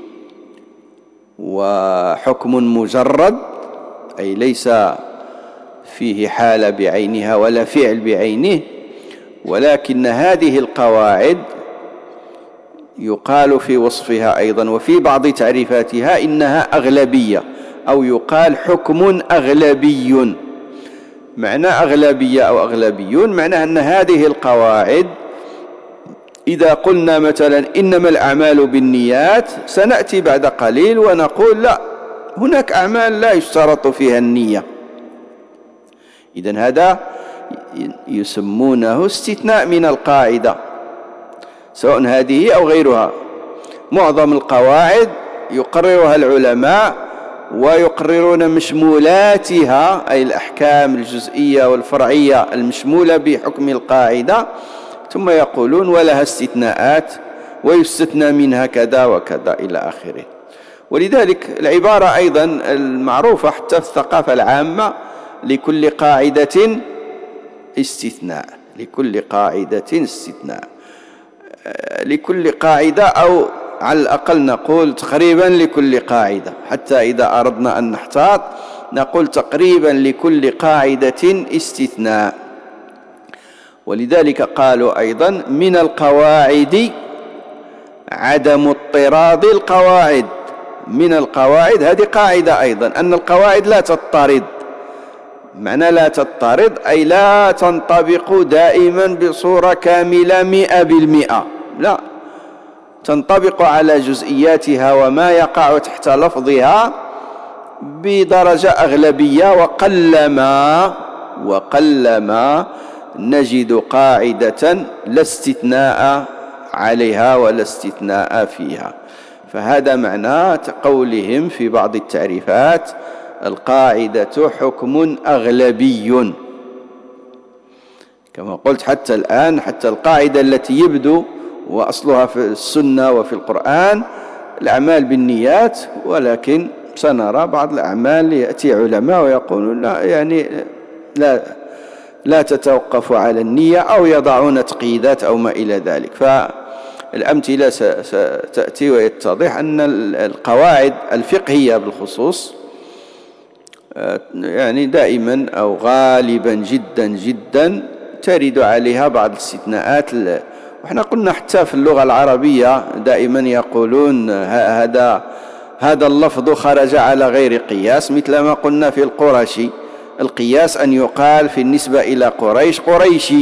وحكم مجرد أي ليس فيه حالة بعينها ولا فعل بعينه، ولكن هذه القواعد يقال في وصفها أيضا وفي بعض تعريفاتها إنها أغلبية أو يقال حكم أغلبي. معنى أغلبية أو أغلبيون معناه أن هذه القواعد إذا قلنا مثلا إنما الأعمال بالنيات، سنأتي بعد قليل ونقول لا، هناك أعمال لا يشترط فيها النية. إذن هذا يسمونه استثناء من القاعدة، سواء هذه أو غيرها. معظم القواعد يقررها العلماء ويقررون مشمولاتها، أي الأحكام الجزئية والفرعية المشمولة بحكم القاعدة، ثم يقولون ولها استثناءات ويستثنى منها كذا وكذا إلى آخره. ولذلك العبارة أيضا المعروفة حتى في الثقافة العامة: لكل قاعدة استثناء، لكل قاعدة استثناء، لكل قاعدة، أو على الأقل نقول تقريبا لكل قاعدة، حتى إذا أردنا أن نحتاط نقول تقريبا لكل قاعدة استثناء. ولذلك قالوا أيضا من القواعد عدم اضطراد القواعد. من القواعد هذه قاعدة أيضا، أن القواعد لا تضطرد. معنى لا تضطرد أي لا تنطبق دائما بصورة كاملة مئة بالمئة، لا، تنطبق على جزئياتها وما يقع تحت لفظها بدرجة أغلبية. وقلما وقلما نجد قاعدة لا استثناء عليها ولا استثناء فيها. فهذا معنى قولهم في بعض التعريفات: القاعدة حكم أغلبي. كما قلت حتى الآن، حتى القاعدة التي يبدو وأصلها في السنة وفي القرآن الأعمال بالنيات، ولكن سنرى بعض الأعمال يأتي علماء ويقولون لا، يعني لا لا تتوقف على النية، أو يضعون تقييدات أو ما إلى ذلك. فالأمثلة ستأتي ويتضح أن القواعد الفقهية بالخصوص يعني دائما أو غالبا جدا جدا ترد عليها بعض الاستثناءات. وإحنا قلنا حتى في اللغة العربية دائما يقولون هذا هذا اللفظ خرج على غير قياس، مثل ما قلنا في القرشي. القياس أن يقال في النسبة إلى قريش قريشي،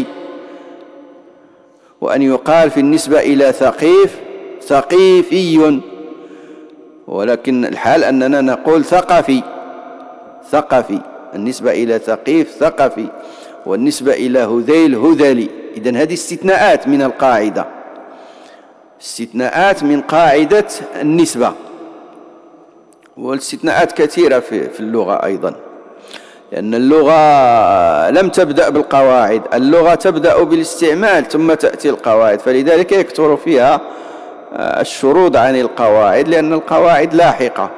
وأن يقال في النسبة إلى ثقيف ثقيفي، ولكن الحال أننا نقول ثقفي ثقفي، النسبة إلى ثقيف ثقفي، والنسبة إلى هذيل هذلي. إذن هذه استثناءات من القاعدة، استثناءات من قاعدة النسبة. والاستثناءات كثيرة في, في اللغة أيضا، لأن اللغة لم تبدأ بالقواعد، اللغة تبدأ بالاستعمال ثم تأتي القواعد، فلذلك يكثر فيها الشروط عن القواعد، لأن القواعد لاحقة.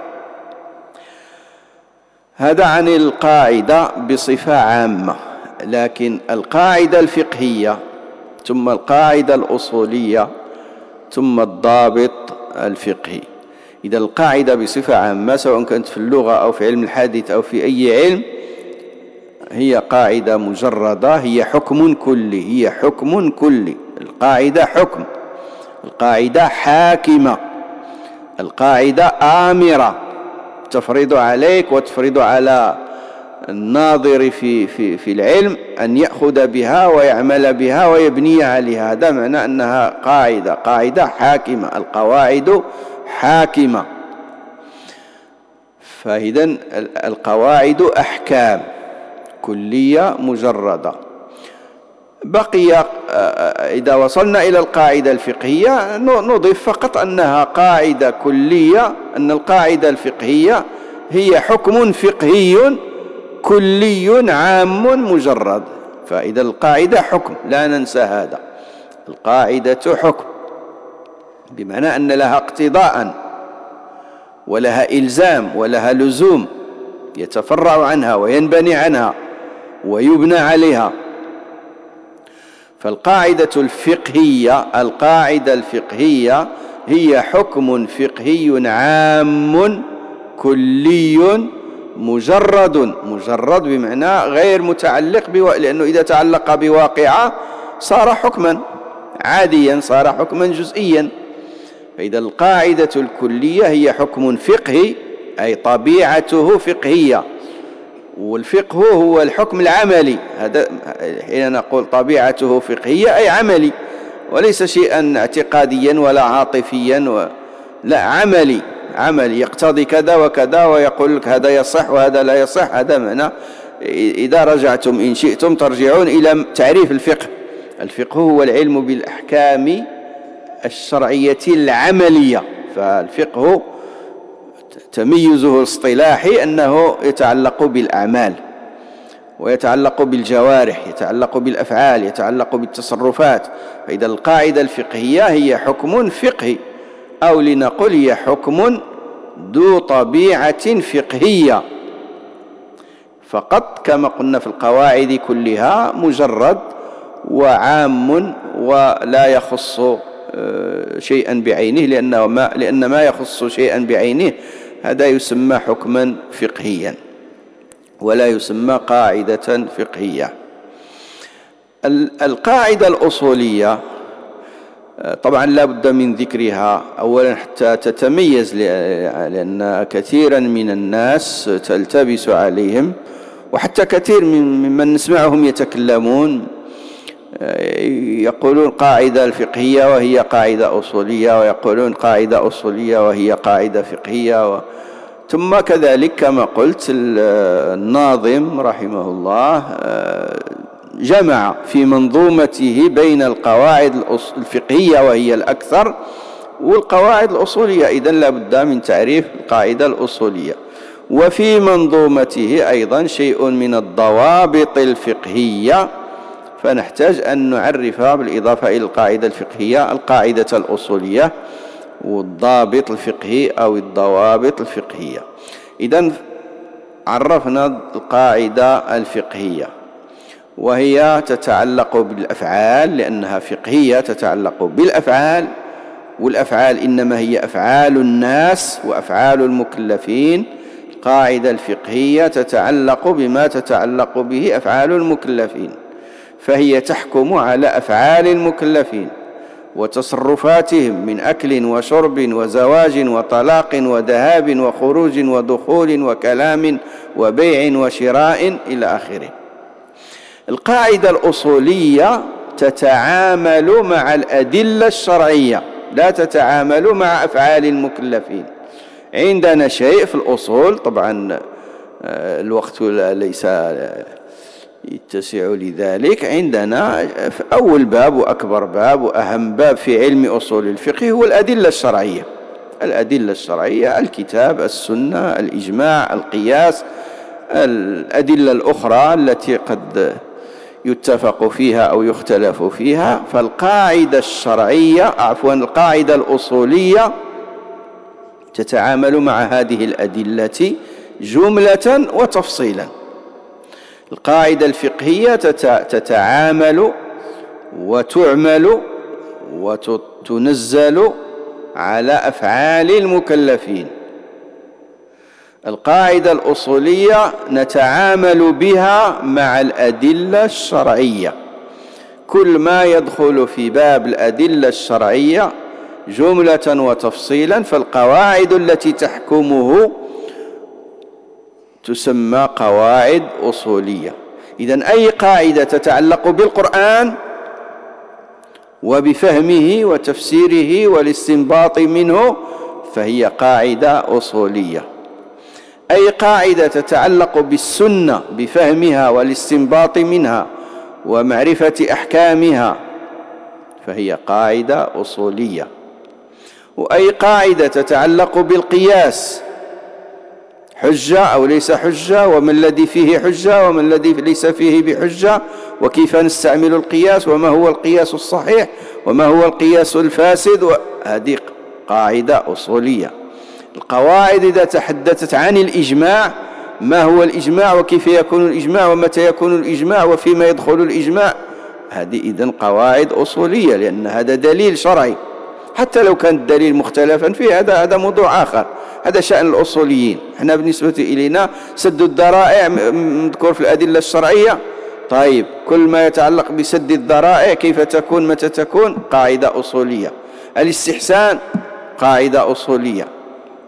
هذا عن القاعدة بصفة عامة. لكن القاعدة الفقهية ثم القاعدة الأصولية ثم الضابط الفقهي. إذا القاعدة بصفة عامة سواء كانت في اللغة أو في علم الحديث أو في أي علم هي قاعدة مجردة، هي حكم كلي، هي حكم كلي. القاعدة حكم، القاعدة حاكمة، القاعدة آمرة، تفرض عليك وتفرض على الناظر في, في, في العلم أن يأخذ بها ويعمل بها ويبني عليها. هذا معنى أنها قاعدة، قاعدة حاكمة، القواعد حاكمة. فإذا القواعد أحكام كلية مجردة. بقي إذا وصلنا إلى القاعدة الفقهية نضيف فقط أنها قاعدة كلية، أن القاعدة الفقهية هي حكم فقهي كلي عام مجرد. فإذا القاعدة حكم، لا ننسى هذا، القاعدة حكم، بمعنى أن لها اقتضاء ولها إلزام ولها لزوم يتفرع عنها وينبني عنها ويبنى عليها. فالقاعدة الفقهية، القاعدة الفقهية هي حكم فقهي عام كلي مجرد، مجرد بمعنى غير متعلق بو... لأنه إذا تعلق بواقعة صار حكما عاديا، صار حكما جزئيا. فإذا القاعدة الكلية هي حكم فقهي أي طبيعته فقهية، والفقه هو الحكم العملي. هذا حين نقول طبيعته فقهية أي عملي، وليس شيئا اعتقاديا ولا عاطفيا و... لا، عملي عملي يقتضي كذا وكذا، ويقول لك هذا يصح وهذا لا يصح. هذا معنى إذا رجعتم إن شئتم ترجعون إلى تعريف الفقه. الفقه هو العلم بالأحكام الشرعية العملية. فالفقه تميزه الاصطلاحي أنه يتعلق بالأعمال، ويتعلق بالجوارح، يتعلق بالأفعال، يتعلق بالتصرفات. فإذا القاعدة الفقهية هي حكم فقهي، أو لنقل هي حكم ذو طبيعة فقهية فقط، كما قلنا في القواعد كلها مجرد وعام ولا يخص شيئا بعينه، لأنه ما لأن ما يخص شيئا بعينه هذا يسمى حكما فقهيا ولا يسمى قاعدة فقهية. القاعدة الأصولية طبعا لا بد من ذكرها أولا حتى تتميز، لأن كثيرا من الناس تلتبس عليهم، وحتى كثير ممن نسمعهم يتكلمون يقولون قاعدة الفقهية وهي قاعدة أصولية، ويقولون قاعدة أصولية وهي قاعدة فقهية و... ثم كذلك كما قلت الناظم رحمه الله جمع في منظومته بين القواعد الفقهية وهي الأكثر والقواعد الأصولية. إذن لا بد من تعريف القاعدة الأصولية. وفي منظومته أيضا شيء من الضوابط الفقهية، فنحتاج أن نعرفها بالإضافة إلى القاعدة الفقهية القاعدة الأصولية والضابط الفقهي أو الضوابط الفقهية. إذن عرفنا القاعدة الفقهية، وهي تتعلق بالأفعال لأنها فقهية، تتعلق بالأفعال، والأفعال إنما هي أفعال الناس وأفعال المكلفين. القاعدة الفقهية تتعلق بما تتعلق به أفعال المكلفين، فهي تحكم على أفعال المكلفين وتصرفاتهم من أكل وشرب وزواج وطلاق وذهاب وخروج ودخول وكلام وبيع وشراء إلى آخره. القاعدة الأصولية تتعامل مع الأدلة الشرعية، لا تتعامل مع أفعال المكلفين. عندنا شيء في الأصول، طبعا الوقت ليس يتسع لذلك، عندنا في أول باب وأكبر باب وأهم باب في علم أصول الفقه هو الأدلة الشرعية. الأدلة الشرعية الكتاب، السنة، الإجماع، القياس، الأدلة الأخرى التي قد يتفق فيها أو يختلف فيها. فالقاعدة الشرعية عفوا القاعدة الأصولية تتعامل مع هذه الأدلة جملة وتفصيلا. القاعدة الفقهية تتعامل وتعمل وتنزل على أفعال المكلفين. القاعدة الأصولية نتعامل بها مع الأدلة الشرعية. كل ما يدخل في باب الأدلة الشرعية جملة وتفصيلا فالقواعد التي تحكمه تسمى قواعد أصولية. إذن أي قاعدة تتعلق بالقرآن وبفهمه وتفسيره والاستنباط منه فهي قاعدة أصولية. أي قاعدة تتعلق بالسنة بفهمها والاستنباط منها ومعرفة أحكامها فهي قاعدة أصولية. وأي قاعدة تتعلق بالقياس حجة أو ليس حجة، وما الذي فيه حجة وما الذي ليس فيه بحجة، وكيف نستعمل القياس، وما هو القياس الصحيح وما هو القياس الفاسد، هذه قاعدة أصولية. القواعد إذا تحدثت عن الإجماع، ما هو الإجماع وكيف يكون الإجماع ومتى يكون الإجماع وفيما يدخل الإجماع، هذه إذن قواعد أصولية، لأن هذا دليل شرعي. حتى لو كان الدليل مختلفا فيه هذا هذا موضوع آخر، هذا شأن الأصوليين. احنا بالنسبة إلينا سد الذرائع مذكور في الأدلة الشرعية. طيب كل ما يتعلق بسد الذرائع كيف تكون متى تكون قاعدة أصولية. الاستحسان قاعدة أصولية.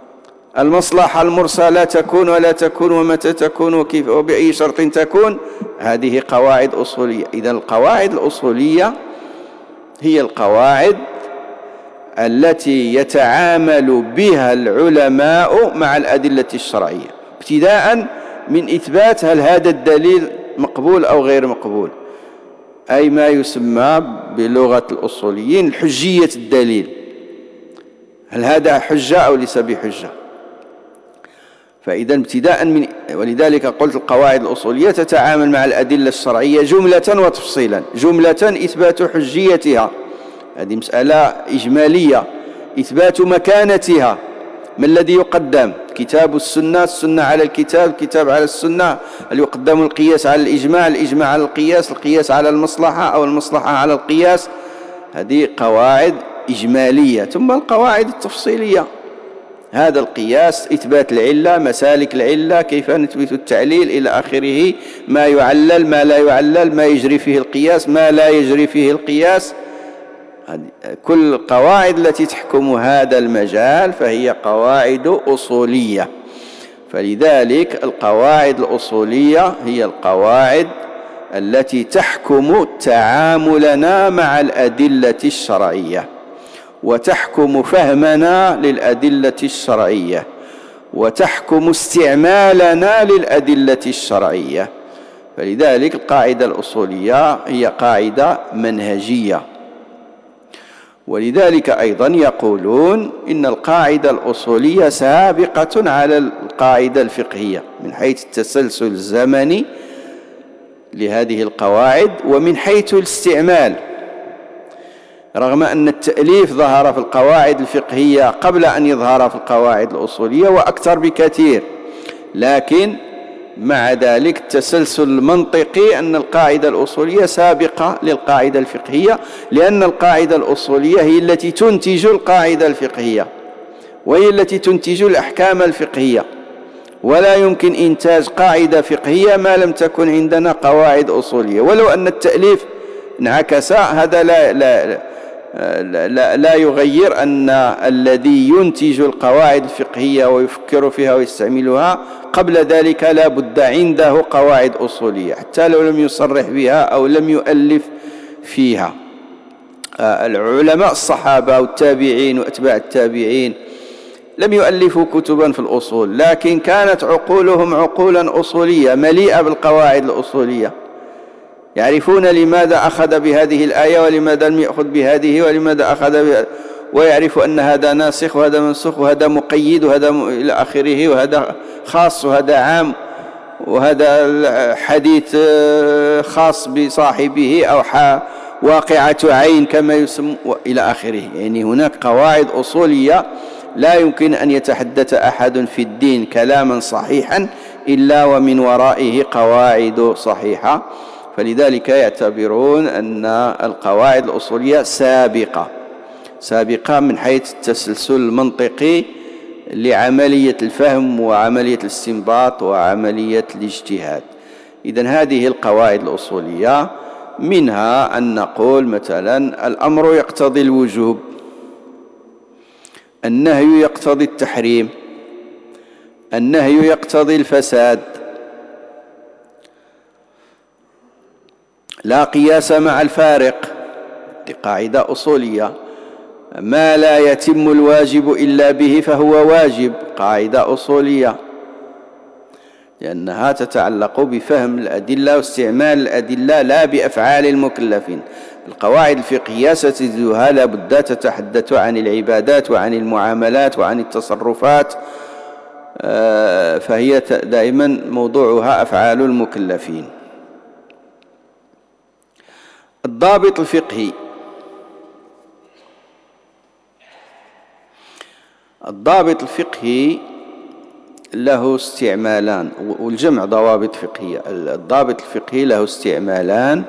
المصلحة المرسلة تكون ولا تكون، ومتى تكون، وكيف، وبأي شرط تكون. هذه قواعد أصولية. إذن القواعد الأصولية هي القواعد التي يتعامل بها العلماء مع الأدلة الشرعية، ابتداء من إثبات هل هذا الدليل مقبول أو غير مقبول، أي ما يسمى بلغة الأصوليين حجية الدليل، هل هذا حجة أو ليس بحجة. فإذا ابتداء من، ولذلك قلت القواعد الأصولية تتعامل مع الأدلة الشرعية جملة وتفصيلا. جملة إثبات حجيتها، هذه مسألة إجمالية، إثبات مكانتها، ما الذي يقدم، كتاب السنة، السنة على الكتاب، الكتاب على السنة، هل يقدم القياس على الإجماع، الإجماع على القياس، القياس على المصلحة أو المصلحة على القياس. هذه قواعد إجمالية. ثم القواعد التفصيلية، هذا القياس، إثبات العلة، مسالك العلة، كيف نثبت التعليل إلى آخره، ما يعلل، ما لا يعلل، ما يجري فيه القياس، ما لا يجري فيه القياس. كل القواعد التي تحكم هذا المجال فهي قواعد أصولية. فلذلك القواعد الأصولية هي القواعد التي تحكم تعاملنا مع الأدلة الشرعية، وتحكم فهمنا للأدلة الشرعية، وتحكم استعمالنا للأدلة الشرعية. فلذلك القاعدة الأصولية هي قاعدة منهجية. ولذلك أيضا يقولون إن القاعدة الأصولية سابقة على القاعدة الفقهية من حيث التسلسل الزمني لهذه القواعد، ومن حيث الاستعمال، رغم أن التأليف ظهر في القواعد الفقهية قبل أن يظهر في القواعد الأصولية وأكثر بكثير، لكن مع ذلك التسلسل المنطقي أن القاعدة الأصولية سابقة للقاعدة الفقهية، لأن القاعدة الأصولية هي التي تنتج القاعدة الفقهية، وهي التي تنتج الأحكام الفقهية. ولا يمكن إنتاج قاعدة فقهية ما لم تكن عندنا قواعد أصولية. ولو أن التأليف انعكس، هذا لا, لا, لا, لا يغير أن الذي ينتج القواعد الفقهية ويفكر فيها ويستعملها قبل ذلك لا بد عنده قواعد أصولية، حتى لو لم يصرح بها أو لم يؤلف فيها. العلماء الصحابة والتابعين وأتباع التابعين لم يؤلفوا كتبا في الأصول، لكن كانت عقولهم عقولا أصولية مليئة بالقواعد الأصولية، يعرفون لماذا أخذ بهذه الآية ولماذا لم يأخذ بهذه ولماذا أخذ بهذه، ويعرف أن هذا ناسخ وهذا منسوخ وهذا مقيد وهذا م... إلى آخره، وهذا خاص وهذا عام، وهذا حديث خاص بصاحبه أو ح... واقعة عين كما يسمى إلى آخره. يعني هناك قواعد أصولية لا يمكن أن يتحدث أحد في الدين كلاما صحيحا إلا ومن ورائه قواعد صحيحة. فلذلك يعتبرون أن القواعد الأصولية سابقة سابقة من حيث التسلسل المنطقي لعملية الفهم وعملية الاستنباط وعملية الاجتهاد. إذن هذه القواعد الأصولية منها أن نقول مثلا الأمر يقتضي الوجوب، النهي يقتضي التحريم، النهي يقتضي الفساد، لا قياس مع الفارق، دي قاعدة أصولية. ما لا يتم الواجب إلا به فهو واجب، قاعدة أصولية، لأنها تتعلق بفهم الأدلة واستعمال الأدلة لا بأفعال المكلفين. القواعد الفقهية ستجدها لابد تتحدث عن العبادات وعن المعاملات وعن التصرفات، فهي دائما موضوعها أفعال المكلفين. الضابط الفقهي، الضابط الفقهي له استعمالان، والجمع ضوابط فقهية. الضابط الفقهي له استعمالان،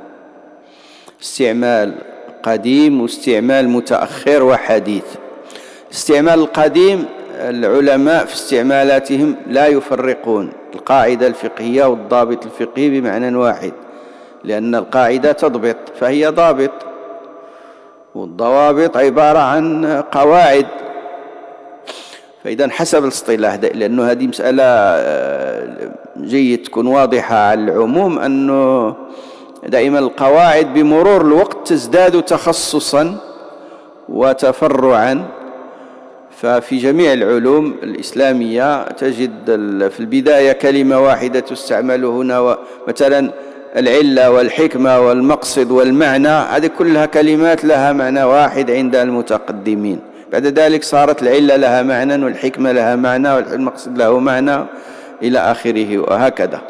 استعمال قديم واستعمال متأخر وحديث. استعمال القديم العلماء في استعمالاتهم لا يفرقون القاعدة الفقهية والضابط الفقهي بمعنى واحد، لأن القاعدة تضبط فهي ضابط، والضوابط عبارة عن قواعد. فإذا حسب الاصطلاح، لأنه هذه مسألة جيد تكون واضحة على العموم، أنه دائما القواعد بمرور الوقت تزداد تخصصا وتفرعا. ففي جميع العلوم الإسلامية تجد في البداية كلمة واحدة تستعمل هنا، مثلا العلة والحكمة والمقصد والمعنى، هذه كلها كلمات لها معنى واحد عند المتقدمين. بعد ذلك صارت العلة لها معنى والحكمة لها معنى والمقصد له معنى إلى آخره، وهكذا.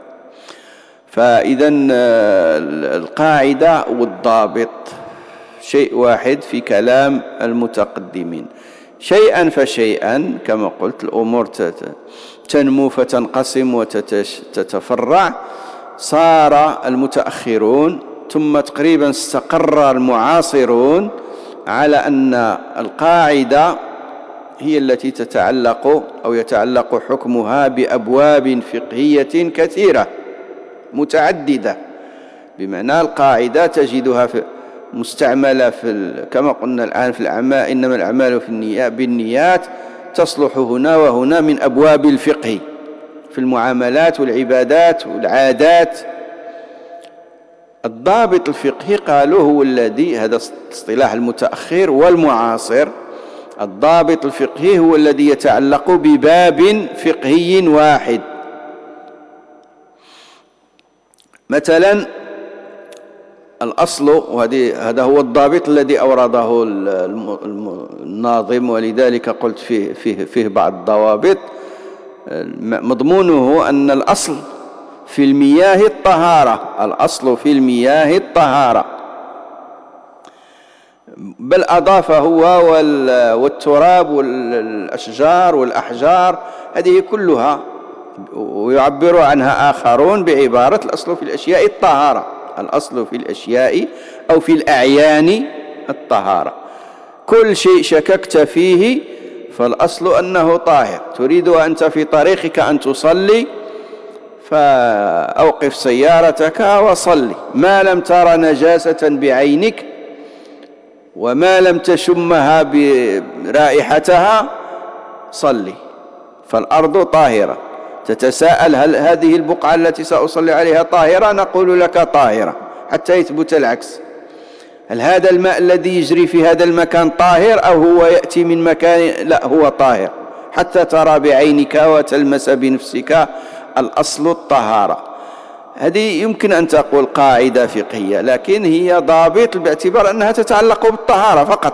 فإذا القاعدة والضابط شيء واحد في كلام المتقدمين. شيئا فشيئا كما قلت الأمور تنمو فتنقسم وتتفرع. صار المتأخرون ثم تقريبا استقر المعاصرون على أن القاعدة هي التي تتعلق أو يتعلق حكمها بأبواب فقهية كثيرة متعددة، بمعنى القاعدة تجدها في مستعملة في كما قلنا الآن في الأعمال، إنما الأعمال في النيات بالنيات، تصلح هنا وهنا من أبواب الفقه في المعاملات والعبادات والعادات. الضابط الفقهي قالوا هو الذي، هذا اصطلاح المتأخر والمعاصر، الضابط الفقهي هو الذي يتعلق بباب فقهي واحد. مثلا الأصل، وهذا هو الضابط الذي أورده الناظم، ولذلك قلت فيه, فيه, فيه بعض الضوابط. مضمونه أن الأصل في المياه الطهارة، الأصل في المياه الطهارة، بل أضاف هو والتراب والأشجار والأحجار، هذه كلها ويعبر عنها آخرون بعبارة الأصل في الأشياء الطهارة، الأصل في الأشياء أو في الأعيان الطهارة. كل شيء شككت فيه فالأصل أنه طاهر. تريد أنت في طريقك أن تصلي فأوقف سيارتك وصلي، ما لم ترى نجاسة بعينك وما لم تشمها برائحتها صلي، فالأرض طاهرة. تتساءل هل هذه البقعة التي سأصلي عليها طاهرة؟ نقول لك طاهرة حتى يثبت العكس. هل هذا الماء الذي يجري في هذا المكان طاهر أو هو يأتي من مكان؟ لا، هو طاهر حتى ترى بعينك وتلمس بنفسك. الأصل الطهارة. هذه يمكن أن تقول قاعدة فقهية، لكن هي ضابط باعتبار أنها تتعلق بالطهارة فقط.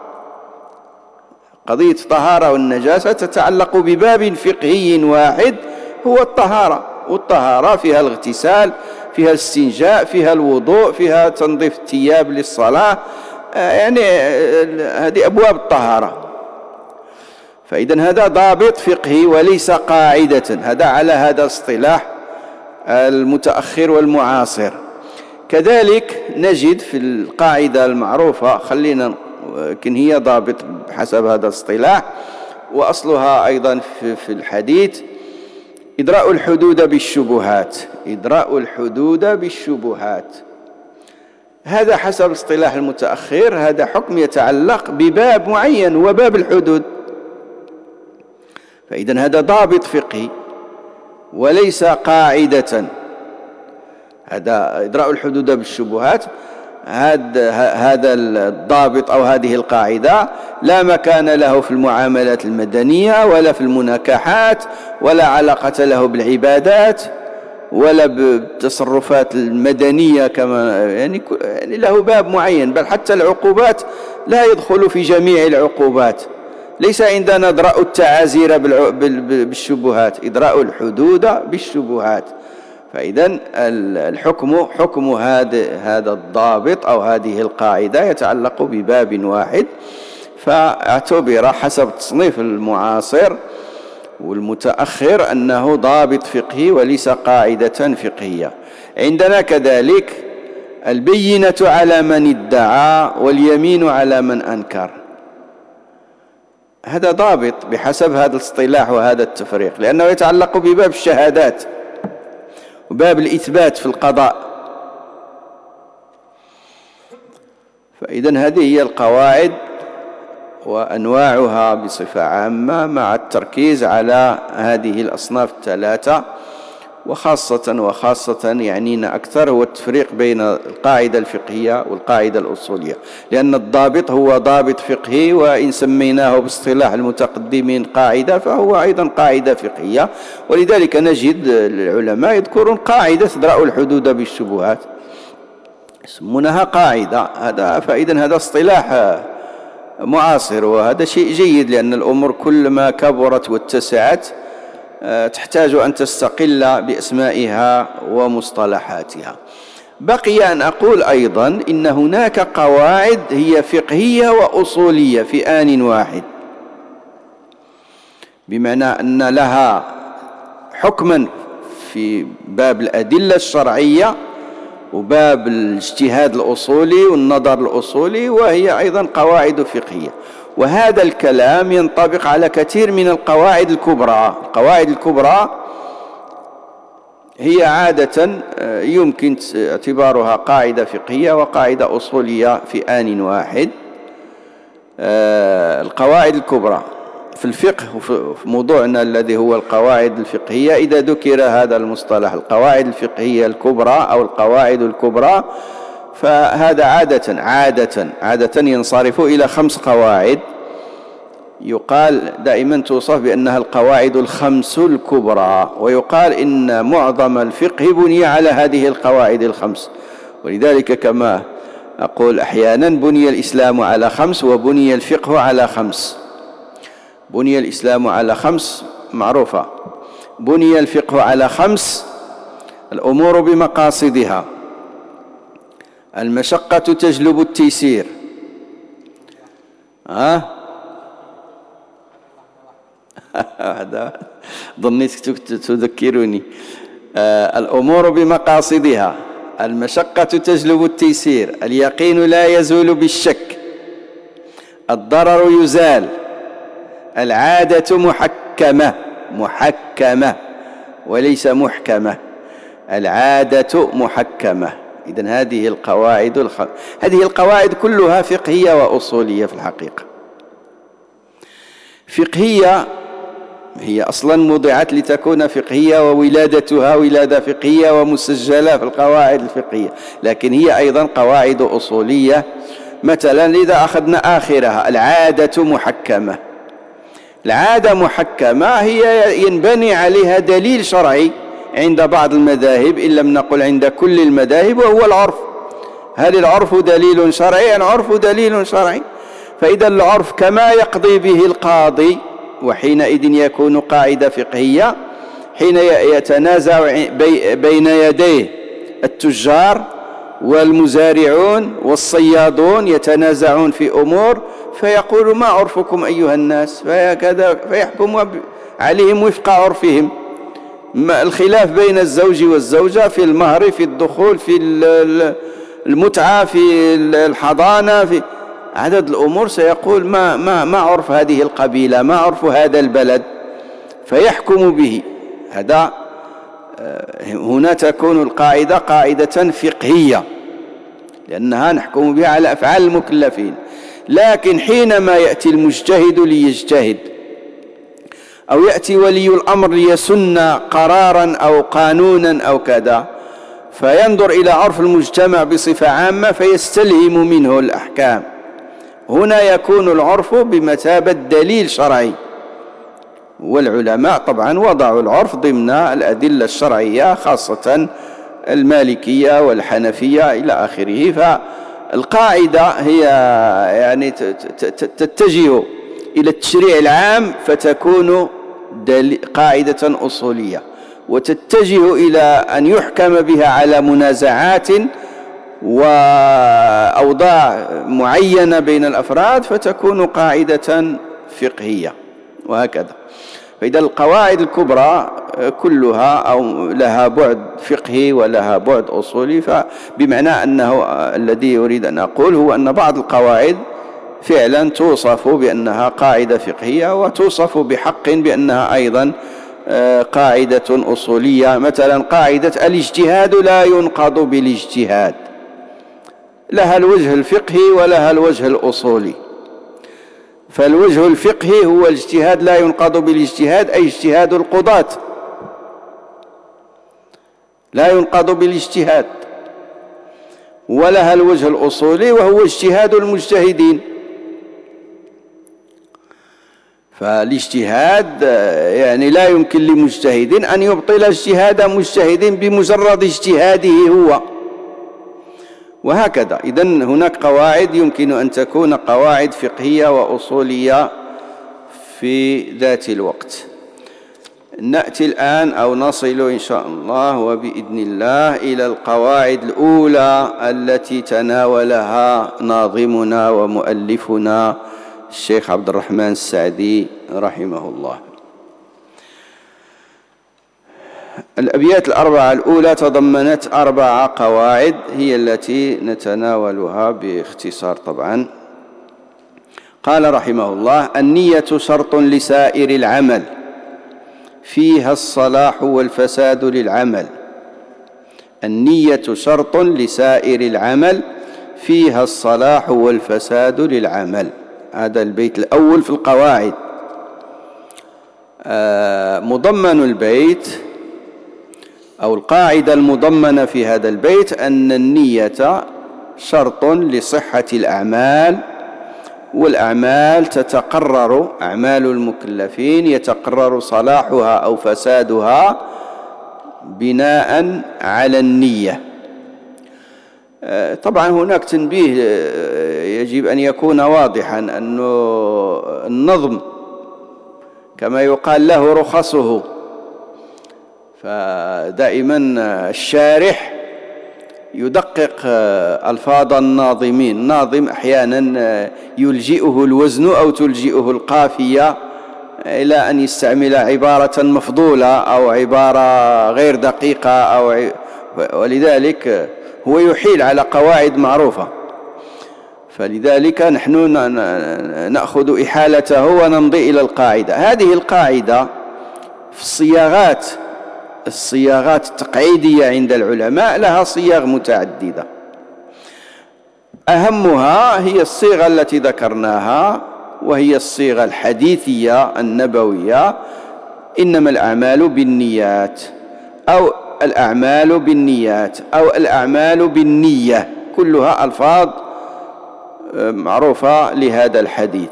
قضية الطهارة والنجاسة تتعلق بباب فقهي واحد هو الطهارة، والطهارة فيها الاغتسال، فيها الاستنجاء، فيها الوضوء، فيها تنظيف الثياب للصلاة، يعني هذه أبواب الطهارة. فإذا هذا ضابط فقهي وليس قاعدة. هذا على هذا الاصطلاح المتأخر والمعاصر. كذلك نجد في القاعدة المعروفة، خلينا لكن هي ضابط بحسب هذا الاصطلاح وأصلها أيضا في الحديث: إدراء الحدود بالشبهات. إدراء الحدود بالشبهات هذا حسب اصطلاح المتأخر، هذا حكم يتعلق بباب معين وباب الحدود. فإذن هذا ضابط فقهي وليس قاعدة. هذا إدراء الحدود بالشبهات، هذا هذا الضابط أو هذه القاعدة لا مكان له في المعاملات المدنية ولا في المناكحات، ولا علاقة له بالعبادات ولا بالتصرفات المدنية، كما يعني يعني له باب معين. بل حتى العقوبات لا يدخل في جميع العقوبات. ليس عندنا إدراء التعازير بالشبهات، إدراء الحدود بالشبهات. فإذا الحكم حكم هذا هذا الضابط أو هذه القاعدة يتعلق بباب واحد، فاعتبر حسب تصنيف المعاصر والمتأخر أنه ضابط فقهي وليس قاعدة فقهية. عندنا كذلك البينة على من ادعى واليمين على من أنكر. هذا ضابط بحسب هذا الاصطلاح وهذا التفريق، لأنه يتعلق بباب الشهادات وباب الإثبات في القضاء. فإذن هذه هي القواعد وأنواعها بصفة عامة مع التركيز على هذه الأصناف الثلاثة، وخاصة وخاصة يعنينا أكثر هو التفريق بين القاعدة الفقهية والقاعدة الأصولية، لأن الضابط هو ضابط فقهي، وإن سميناه باصطلاح المتقدمين قاعدة فهو أيضا قاعدة فقهية. ولذلك نجد العلماء يذكرون قاعدة تدرأ الحدود بالشبهات يسمونها قاعدة. هذا فإذا هذا اصطلاح معاصر، وهذا شيء جيد، لأن الأمور كلما كبرت واتسعت تحتاج أن تستقل بأسمائها ومصطلحاتها. بقي أن أقول أيضا إن هناك قواعد هي فقهية وأصولية في آن واحد، بمعنى أن لها حكما في باب الأدلة الشرعية وباب الاجتهاد الأصولي والنظر الأصولي، وهي أيضا قواعد فقهية. وهذا الكلام ينطبق على كثير من القواعد الكبرى. القواعد الكبرى هي عادة يمكن اعتبارها قاعدة فقهية وقاعدة أصولية في آن واحد. القواعد الكبرى في الفقه وفي موضوعنا الذي هو القواعد الفقهية، إذا ذكر هذا المصطلح القواعد الفقهية الكبرى أو القواعد الكبرى، فهذا عادة عادة عادة ينصرف إلى خمس قواعد، يقال دائما توصف بأنها القواعد الخمس الكبرى، ويقال إن معظم الفقه بني على هذه القواعد الخمس. ولذلك كما أقول أحيانا بني الإسلام على خمس وبني الفقه على خمس. بني الإسلام على خمس معروفة، بني الفقه على خمس: الأمور بمقاصدها، المشقة تجلب التيسير، ها هذا ظنيت تذكرني. آه الأمور بمقاصدها، المشقة تجلب التيسير، اليقين لا يزول بالشك، الضرر يزال، العادة محكمة محكمة وليس محكمة، العادة محكمة. إذن هذه القواعد الخ... هذه القواعد كلها فقهية وأصولية في الحقيقة. فقهية هي أصلا وضعت لتكون فقهية، وولادتها ولادة فقهية ومسجلة في القواعد الفقهية، لكن هي أيضا قواعد أصولية. مثلا إذا أخذنا آخرها العادة محكمة، العادة محكمة هي ينبني عليها دليل شرعي عند بعض المذاهب، إن لم نقل عند كل المذاهب، وهو العرف. هل العرف دليل شرعي؟ العرف دليل شرعي. فإذا العرف كما يقضي به القاضي، وحينئذ يكون قاعدة فقهية. حين يتنازع بين يديه التجار والمزارعون والصيادون يتنازعون في أمور، فيقول: ما عرفكم أيها الناس؟ فهكذا فيحكم عليهم وفق عرفهم. الخلاف بين الزوج والزوجة في المهر، في الدخول، في المتعة، في الحضانة، في عدد الأمور، سيقول ما, ما, ما عرف هذه القبيلة، ما عرف هذا البلد، فيحكم به. هذا هنا تكون القاعدة قاعدة فقهية، لأنها نحكم بها على أفعال المكلفين. لكن حينما يأتي المجتهد ليجتهد، أو يأتي ولي الأمر ليسن قرارا أو قانونا أو كذا، فينظر إلى عرف المجتمع بصفة عامة فيستلهم منه الأحكام. هنا يكون العرف بمثابة دليل شرعي، والعلماء طبعا وضعوا العرف ضمن الأدلة الشرعية، خاصة المالكية والحنفية إلى آخره. فالقاعدة هي يعني تتجه إلى التشريع العام فتكون قاعدة أصولية، وتتجه إلى أن يحكم بها على منازعات وأوضاع معينة بين الأفراد فتكون قاعدة فقهية، وهكذا. فإذا القواعد الكبرى كلها أو لها بعد فقهي ولها بعد أصولي، فبمعنى أنه الذي أريد أن أقول هو أن بعض القواعد فعلا توصف بأنها قاعدة فقهية، وتوصف بحق بأنها أيضا قاعدة أصولية. مثلا قاعدة الاجتهاد لا ينقض بالاجتهاد، لها الوجه الفقهي ولها الوجه الأصولي. فالوجه الفقهي هو الاجتهاد لا ينقض بالاجتهاد، أي اجتهاد القضاة لا ينقض بالاجتهاد. ولها الوجه الأصولي وهو اجتهاد المجتهدين. فالاجتهاد يعني لا يمكن لمجتهد أن يبطل اجتهاد مجتهد بمجرد اجتهاده هو، وهكذا. إذن هناك قواعد يمكن أن تكون قواعد فقهية وأصولية في ذات الوقت. نأتي الآن أو نصل إن شاء الله وبإذن الله إلى القواعد الأولى التي تناولها ناظمنا ومؤلفنا الشيخ عبد الرحمن السعدي رحمه الله. الأبيات الأربعة الأولى تضمنت أربع قواعد هي التي نتناولها باختصار طبعا. قال رحمه الله: النية شرط لسائر العمل، فيها الصلاح والفساد للعمل. النية شرط لسائر العمل، فيها الصلاح والفساد للعمل. هذا البيت الأول في القواعد. آه مضمن البيت أو القاعدة المضمنة في هذا البيت أن النية شرط لصحة الأعمال، والأعمال تتقرر، أعمال المكلفين يتقرر صلاحها أو فسادها بناء على النية. طبعا هناك تنبيه يجب أن يكون واضحا، أن النظم كما يقال له رخصه، فدائما الشارح يدقق ألفاظ الناظمين. الناظم أحيانا يلجئه الوزن أو تلجئه القافية إلى أن يستعمل عبارة مفضولة أو عبارة غير دقيقة أو ع... ولذلك هو يحيل على قواعد معروفة، فلذلك نحن نأخذ إحالته ونمضي إلى القاعدة. هذه القاعدة في الصياغات الصياغات التقعيدية عند العلماء لها صياغ متعددة، أهمها هي الصيغة التي ذكرناها وهي الصيغة الحديثية النبوية: إنما الأعمال بالنيات، أو الأعمال بالنيات، أو الأعمال بالنية، كلها ألفاظ معروفة لهذا الحديث.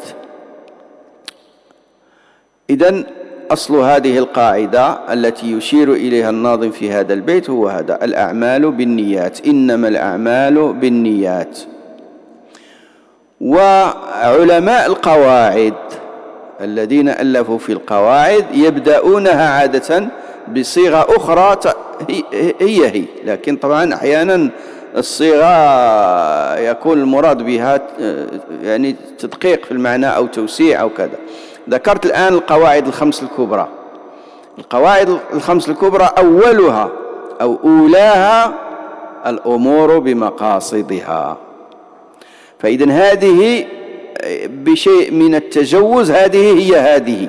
إذن أصل هذه القاعدة التي يشير إليها الناظم في هذا البيت هو هذا: الأعمال بالنيات، إنما الأعمال بالنيات. وعلماء القواعد الذين ألفوا في القواعد يبدأونها عادة بصيغة أخرى هي هي، لكن طبعا أحيانا الصيغة يكون المراد بها يعني تدقيق في المعنى أو توسيع أو كذا. ذكرت الآن القواعد الخمس الكبرى. القواعد الخمس الكبرى أولها أو أولاها الأمور بمقاصدها. فإذن هذه بشيء من التجوز هذه هي هذه.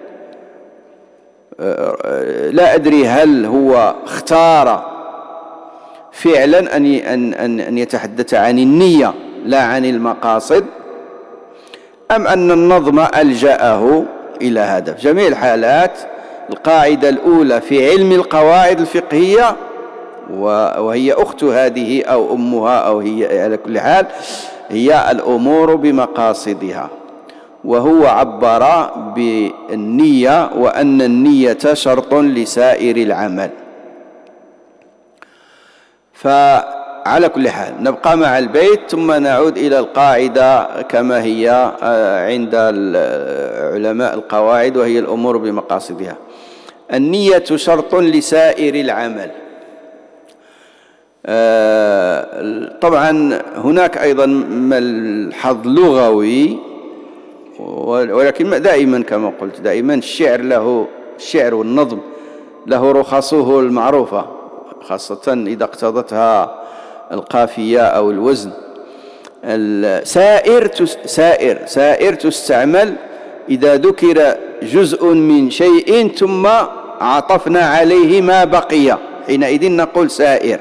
لا أدري هل هو اختار فعلا أن أن أن يتحدث عن النية لا عن المقاصد، أم أن النظم ألجأه إلى هذا. في جميع الحالات القاعدة الأولى في علم القواعد الفقهية، وهي أخت هذه أو أمها أو هي على كل حال، هي الأمور بمقاصدها. وهو عبر بالنية وأن النية شرط لسائر العمل. فعلى كل حال نبقى مع البيت ثم نعود إلى القاعدة كما هي عند علماء القواعد، وهي الأمور بمقاصدها. النية شرط لسائر العمل. طبعا هناك أيضا ملحظ لغوي، ولكن دائما كما قلت دائما الشعر له الشعر والنظم له رخصه المعروفة، خاصة إذا اقتضتها القافية أو الوزن. سائر سائر سائر تستعمل إذا ذكر جزء من شيء ثم عطفنا عليه ما بقي، حينئذ نقول سائر.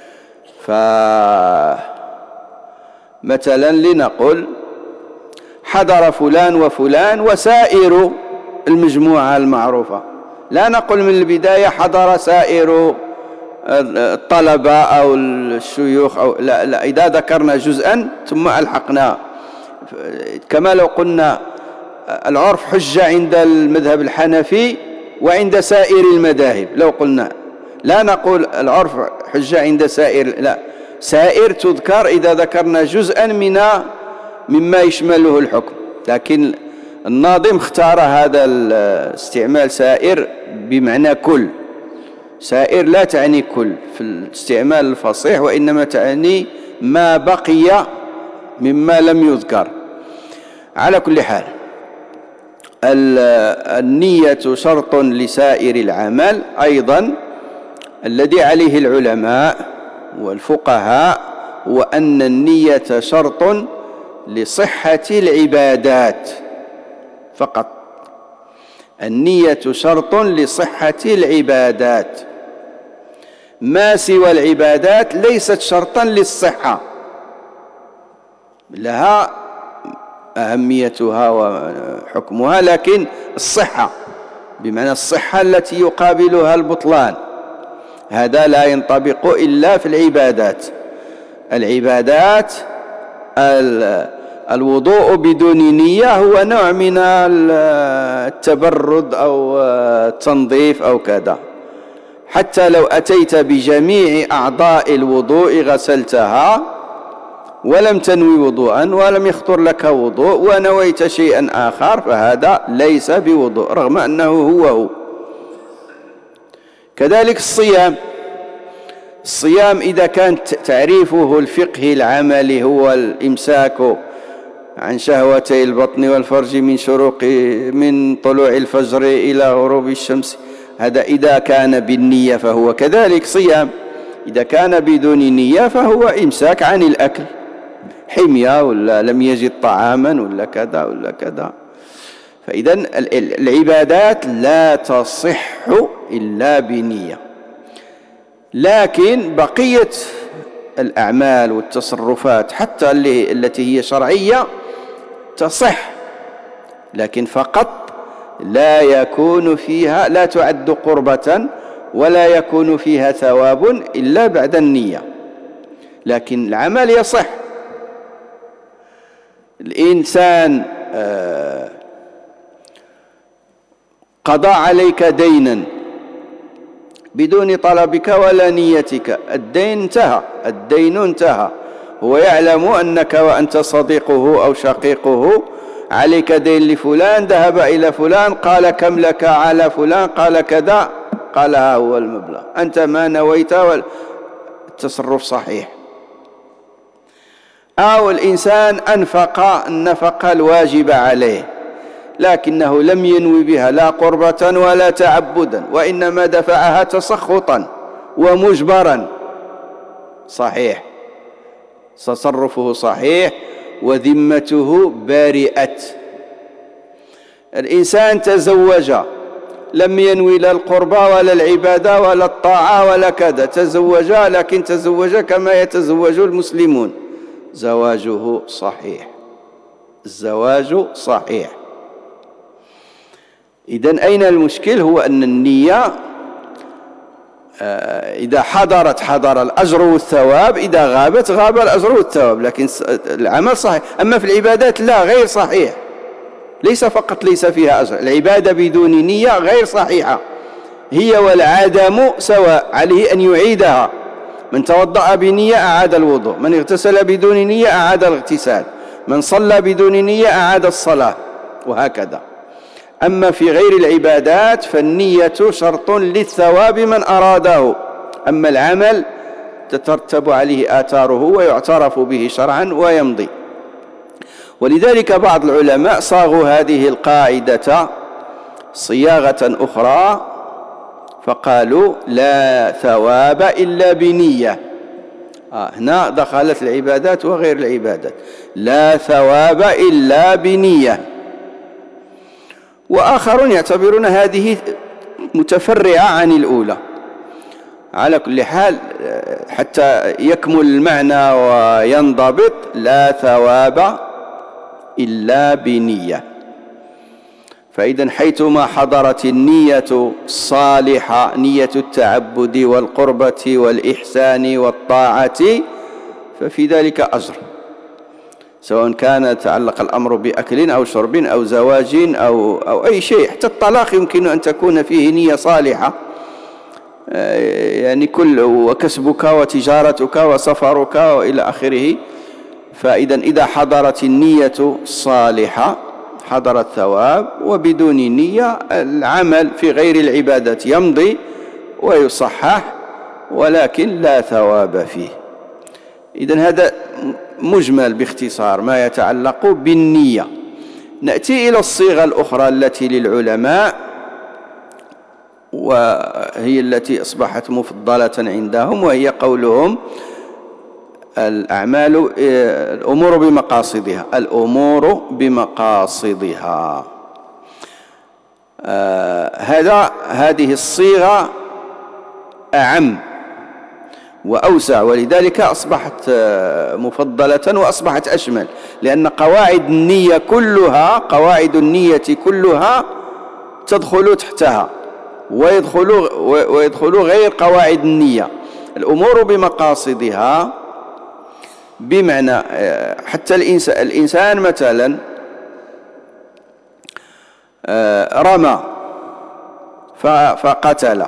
فمثلا لنقل: حضر فلان وفلان وسائر المجموعة المعروفة، لا نقول من البداية حضر سائر الطلبة أو الشيوخ أو لا, لا إذا ذكرنا جزءا ثم ألحقنا، كما لو قلنا العرف حجة عند المذهب الحنفي وعند سائر المذاهب، لو قلنا لا نقول العرف حجة عند سائر، لا، سائر تذكر إذا ذكرنا جزءا من مما يشمله الحكم. لكن الناظم اختار هذا الاستعمال سائر بمعنى كل. سائر لا تعني كل في الاستعمال الفصيح، وإنما تعني ما بقي مما لم يذكر. على كل حال النية شرط لسائر العمل أيضا. الذي عليه العلماء والفقهاء هو أن النية شرط لصحة العبادات فقط. النية شرط لصحة العبادات، ما سوى العبادات ليست شرطا للصحة، لها أهميتها وحكمها، لكن الصحة بمعنى الصحة التي يقابلها البطلان هذا لا ينطبق إلا في العبادات. العبادات الوضوء بدون نية هو نوع من التبرد أو التنظيف أو كذا، حتى لو أتيت بجميع أعضاء الوضوء غسلتها ولم تنوي وضوءا ولم يخطر لك وضوء ونويت شيئا آخر فهذا ليس بوضوء رغم أنه هو هو. كذلك الصيام. الصيام إذا كان تعريفه الفقهي العملي هو الإمساك عن شهوتي البطن والفرج من شروق من طلوع الفجر إلى غروب الشمس، هذا إذا كان بالنية فهو كذلك صيام. إذا كان بدون نية فهو إمساك عن الأكل، حمية ولا لم يجد طعاما ولا كذا ولا كذا. فإذا العبادات لا تصح إلا بنية، لكن بقية الأعمال والتصرفات حتى التي هي شرعية تصح، لكن فقط لا يكون فيها لا تعد قربة ولا يكون فيها ثواب إلا بعد النية، لكن العمل يصح. الإنسان قضى عليك دينا بدون طلبك ولا نيتك، الدين انتهى، الدين انتهى، هو يعلم أنك وأنت صديقه أو شقيقه عليك دين لفلان، ذهب إلى فلان قال كم لك على فلان، قال كذا، قال ها هو المبلغ، أنت ما نويت والتصرف صحيح. أو الإنسان أنفق النفقة الواجبة عليه لكنه لم ينوي بها لا قربة ولا تعبدا، وإنما دفعها تسخطا ومجبرا، صحيح، تصرفه صحيح وذمته بارئة. الإنسان تزوج لم ينوي لا القربة ولا العبادة ولا الطاعة ولا كذا، تزوج لكن تزوج كما يتزوج المسلمون، زواجه صحيح، الزواج صحيح. إذن أين المشكل؟ هو أن النية إذا حضرت حضر الأجر والثواب، إذا غابت غاب الأجر والثواب، لكن العمل صحيح. أما في العبادات لا، غير صحيح، ليس فقط ليس فيها أجر، العبادة بدون نية غير صحيحة، هي والعدم سواء، عليه أن يعيدها. من توضأ بنية أعاد الوضوء، من اغتسل بدون نية أعاد الاغتسال، من صلى بدون نية أعاد الصلاة، وهكذا. أما في غير العبادات فالنية شرط للثواب من أراده، أما العمل تترتب عليه آثاره ويعترف به شرعا ويمضي. ولذلك بعض العلماء صاغوا هذه القاعدة صياغة أخرى فقالوا لا ثواب إلا بنية. آه هنا دخلت العبادات وغير العبادات، لا ثواب إلا بنية. وآخرون يعتبرون هذه متفرعة عن الأولى. على كل حال حتى يكمل المعنى وينضبط، لا ثواب إلا بنية. فإذا حيثما حضرت النية الصالحة، نية التعبد والقربة والإحسان والطاعة، ففي ذلك أجر، سواء كان يتعلق الأمر بأكل أو شرب أو زواج أو, أو أي شيء. حتى الطلاق يمكن أن تكون فيه نية صالحة، يعني كل وكسبك وتجارتك وسفرك وإلى آخره. فإذا إذا حضرت النية الصالحة حضر الثواب، وبدون نية العمل في غير العبادة يمضي ويصحح ولكن لا ثواب فيه. إذن هذا مجمل باختصار ما يتعلق بالنية. نأتي إلى الصيغة الأخرى التي للعلماء، وهي التي أصبحت مفضلة عندهم، وهي قولهم الأعمال الأمور بمقاصدها، الأمور بمقاصدها. آه هذا هذه الصيغة أعم وأوسع، ولذلك أصبحت مفضلة وأصبحت أشمل، لأن قواعد النية كلها قواعد النية كلها تدخل تحتها، ويدخل ويدخل غير قواعد النية. الأمور بمقاصدها بمعنى حتى الإنسان, الإنسان مثلا رمى فقتل،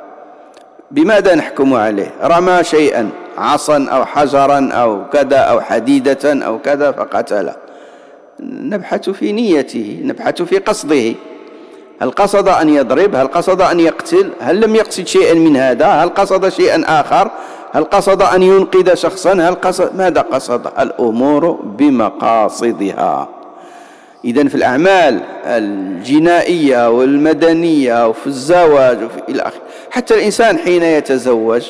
بماذا نحكم عليه؟ رمى شيئا، عصا أو حجرا أو كذا أو حديدة أو كذا فقتل. نبحث في نيته، نبحث في قصده، هل قصد أن يضرب؟ هل قصد أن يقتل؟ هل لم يقصد شيئا من هذا؟ هل قصد شيئا آخر؟ هل قصد أن ينقذ شخصا؟ هل قصد ماذا قصد؟ الأمور بمقاصدها. إذن في الأعمال الجنائية والمدنية وفي الزواج وفي إلى آخره. حتى الإنسان حين يتزوج،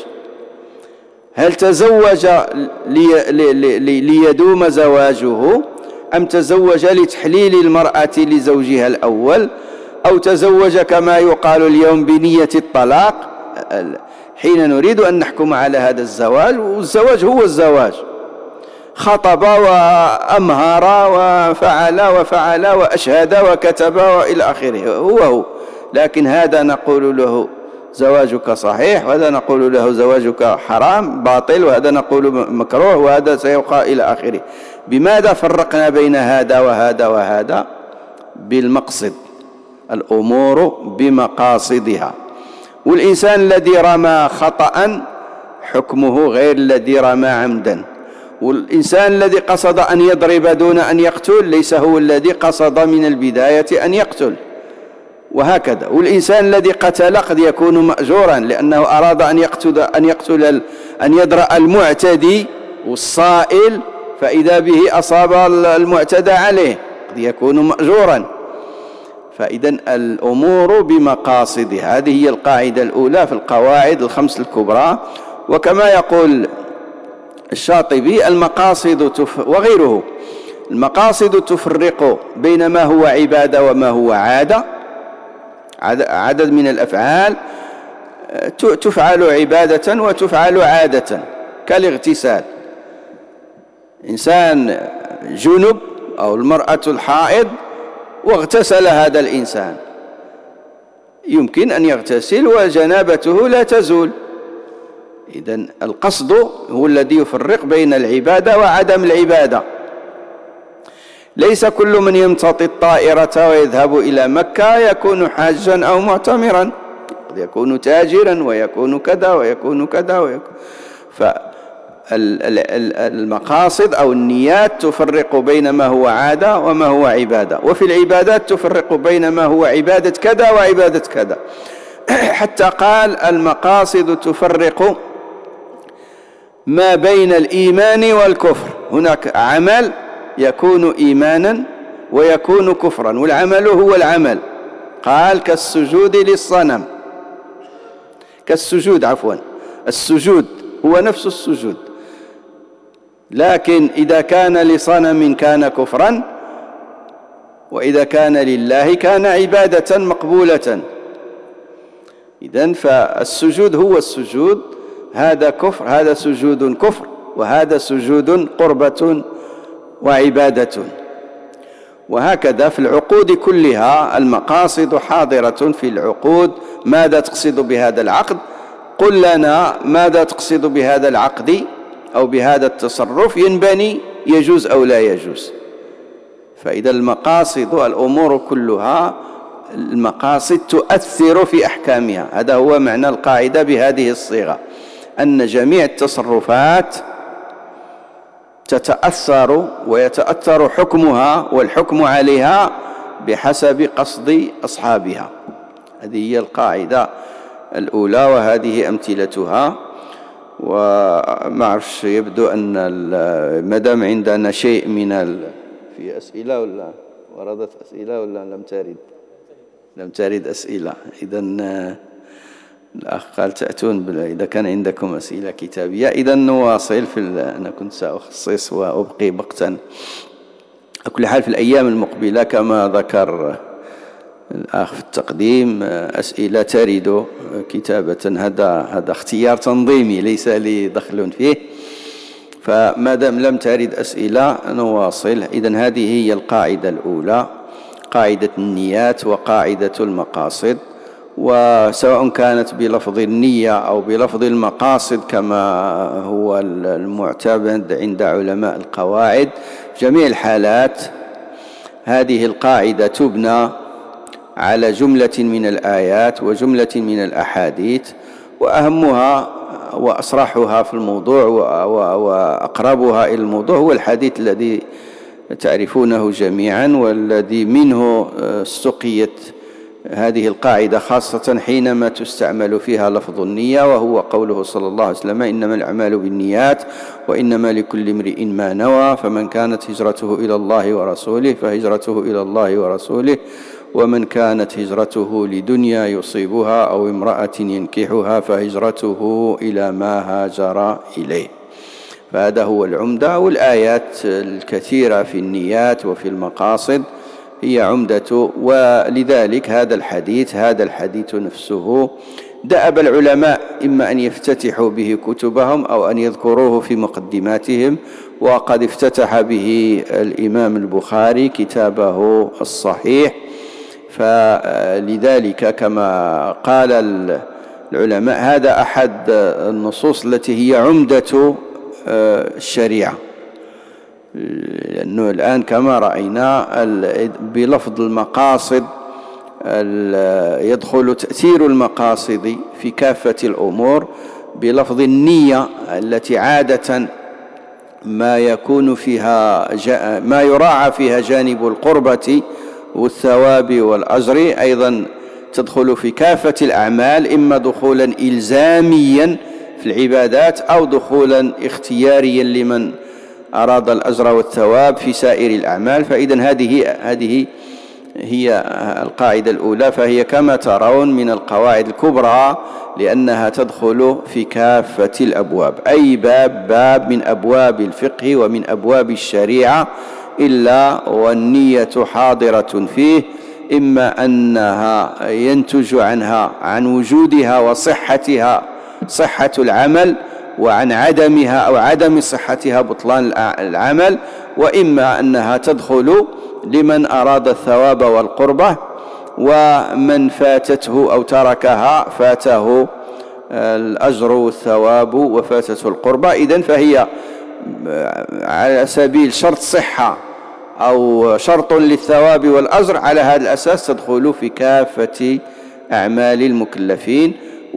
هل تزوج لي لي لي ليدوم زواجه، أم تزوج لتحليل المرأة لزوجها الأول، أو تزوج كما يقال اليوم بنية الطلاق؟ حين نريد أن نحكم على هذا الزواج، والزواج هو الزواج، خطب وأمهر وفعل وفعل وأشهد وكتب وإلى آخره، هو هو. لكن هذا نقول له زواجك صحيح، وهذا نقول له زواجك حرام باطل، وهذا نقول مكروه، وهذا سيوقع إلى آخره. بماذا فرقنا بين هذا وهذا وهذا؟ بالمقصد، الأمور بمقاصدها. والإنسان الذي رمى خطأ حكمه غير الذي رمى عمدا، والإنسان الذي قصد أن يضرب دون أن يقتل ليس هو الذي قصد من البداية أن يقتل، وهكذا. والإنسان الذي قتل قد يكون مأجورا لأنه أراد أن يقتل أن يقتل أن يدرأ المعتدي والصائل، فإذا به أصاب المعتدى عليه، قد يكون مأجورا. فإذا الأمور بمقاصدها، هذه هي القاعدة الأولى في القواعد الخمس الكبرى. وكما يقول الشاطبي المقاصد تف... وغيره، المقاصد تفرق بين ما هو عبادة وما هو عادة. عدد من الأفعال تفعل عبادة وتفعل عادة، كالاغتسال. إنسان جنب أو المرأة الحائض واغتسل هذا الإنسان، يمكن أن يغتسل وجنابته لا تزول. إذن القصد هو الذي يفرق بين العبادة وعدم العبادة. ليس كل من يمتطي الطائرة ويذهب إلى مكة يكون حاجا أو معتمرا، قد يكون تاجرا ويكون كذا ويكون كذا ويكون. فالمقاصد أو النيات تفرق بين ما هو عادة وما هو عبادة، وفي العبادات تفرق بين ما هو عبادة كذا وعبادة كذا. حتى قال المقاصد تفرق ما بين الإيمان والكفر. هناك عمل يكون إيمانا ويكون كفرا، والعمل هو العمل. قال كالسجود للصنم، كالسجود عفوا السجود هو نفس السجود، لكن إذا كان لصنم كان كفرا، وإذا كان لله كان عبادة مقبولة. إذن فالسجود هو السجود، هذا كفر، هذا سجود كفر، وهذا سجود قربة وعبادة. وهكذا في العقود كلها المقاصد حاضرة في العقود. ماذا تقصد بهذا العقد؟ قل لنا ماذا تقصد بهذا العقد أو بهذا التصرف، ينبني يجوز أو لا يجوز. فإذا المقاصد الأمور كلها المقاصد تؤثر في أحكامها. هذا هو معنى القاعدة بهذه الصيغة، أن جميع التصرفات تتأثر ويتأثر حكمها والحكم عليها بحسب قصد أصحابها. هذه هي القاعدة الأولى وهذه أمثلتها. وما أعرفش، يبدو أن مدام عندنا شيء من ال... في أسئلة ولا وردت أسئلة ولا لم ترد؟ لم ترد أسئلة. إذن الأخ قال تأتون بلا إذا كان عندكم أسئلة كتابية. إذن نواصل في ال... أنا كنت سأخصص وأبقي وقتا. على كل حال في الأيام المقبلة كما ذكر الأخ في التقديم أسئلة ترد كتابة. هذا هذا اختيار تنظيمي ليس لي دخل فيه. فما دام لم ترد أسئلة نواصل. إذن هذه هي القاعدة الأولى، قاعدة النيات وقاعدة المقاصد. وسواء كانت بلفظ النية أو بلفظ المقاصد كما هو المعتمد عند علماء القواعد، جميع الحالات هذه القاعدة تبنى على جملة من الآيات وجملة من الأحاديث، وأهمها وأصرحها في الموضوع وأقربها إلى الموضوع هو الحديث الذي تعرفونه جميعا، والذي منه استقيت هذه القاعدة خاصة حينما تستعمل فيها لفظ النية، وهو قوله صلى الله عليه وسلم: إنما الأعمال بالنيات وإنما لكل امرئ ما نوى، فمن كانت هجرته إلى الله ورسوله فهجرته إلى الله ورسوله، ومن كانت هجرته لدنيا يصيبها أو امرأة ينكحها فهجرته إلى ما هاجر إليه. فهذا هو العمدة. والآيات الكثيرة في النيات وفي المقاصد هي عمدة. ولذلك هذا الحديث هذا الحديث نفسه دأب العلماء إما أن يفتتحوا به كتبهم أو أن يذكروه في مقدماتهم، وقد افتتح به الإمام البخاري كتابه الصحيح. فلذلك كما قال العلماء هذا أحد النصوص التي هي عمدة الشريعة، لأنه الآن كما رأينا بلفظ المقاصد يدخل تأثير المقاصد في كافة الأمور. بلفظ النية التي عادة ما يكون فيها ما يراعى فيها جانب القربة والثواب والأجر، أيضا تدخل في كافة الأعمال، إما دخولا إلزاميا في العبادات أو دخولا اختياريا لمن أراد الأجر والثواب في سائر الأعمال. فإذن هذه هذه هي القاعدة الأولى، فهي كما ترون من القواعد الكبرى لأنها تدخل في كافة الأبواب، أي باب باب من أبواب الفقه ومن أبواب الشريعة إلا والنية حاضرة فيه، إما أنها ينتج عنها عن وجودها وصحتها صحة العمل، وعن عدمها أو عدم صحتها بطلان العمل، وإما أنها تدخل لمن أراد الثواب والقربة، ومن فاتته أو تركها فاته الأجر والثواب وفاتته القربة. إذن فهي على سبيل شرط صحة أو شرط للثواب والأجر، على هذا الأساس تدخل في كافة أعمال المكلفين.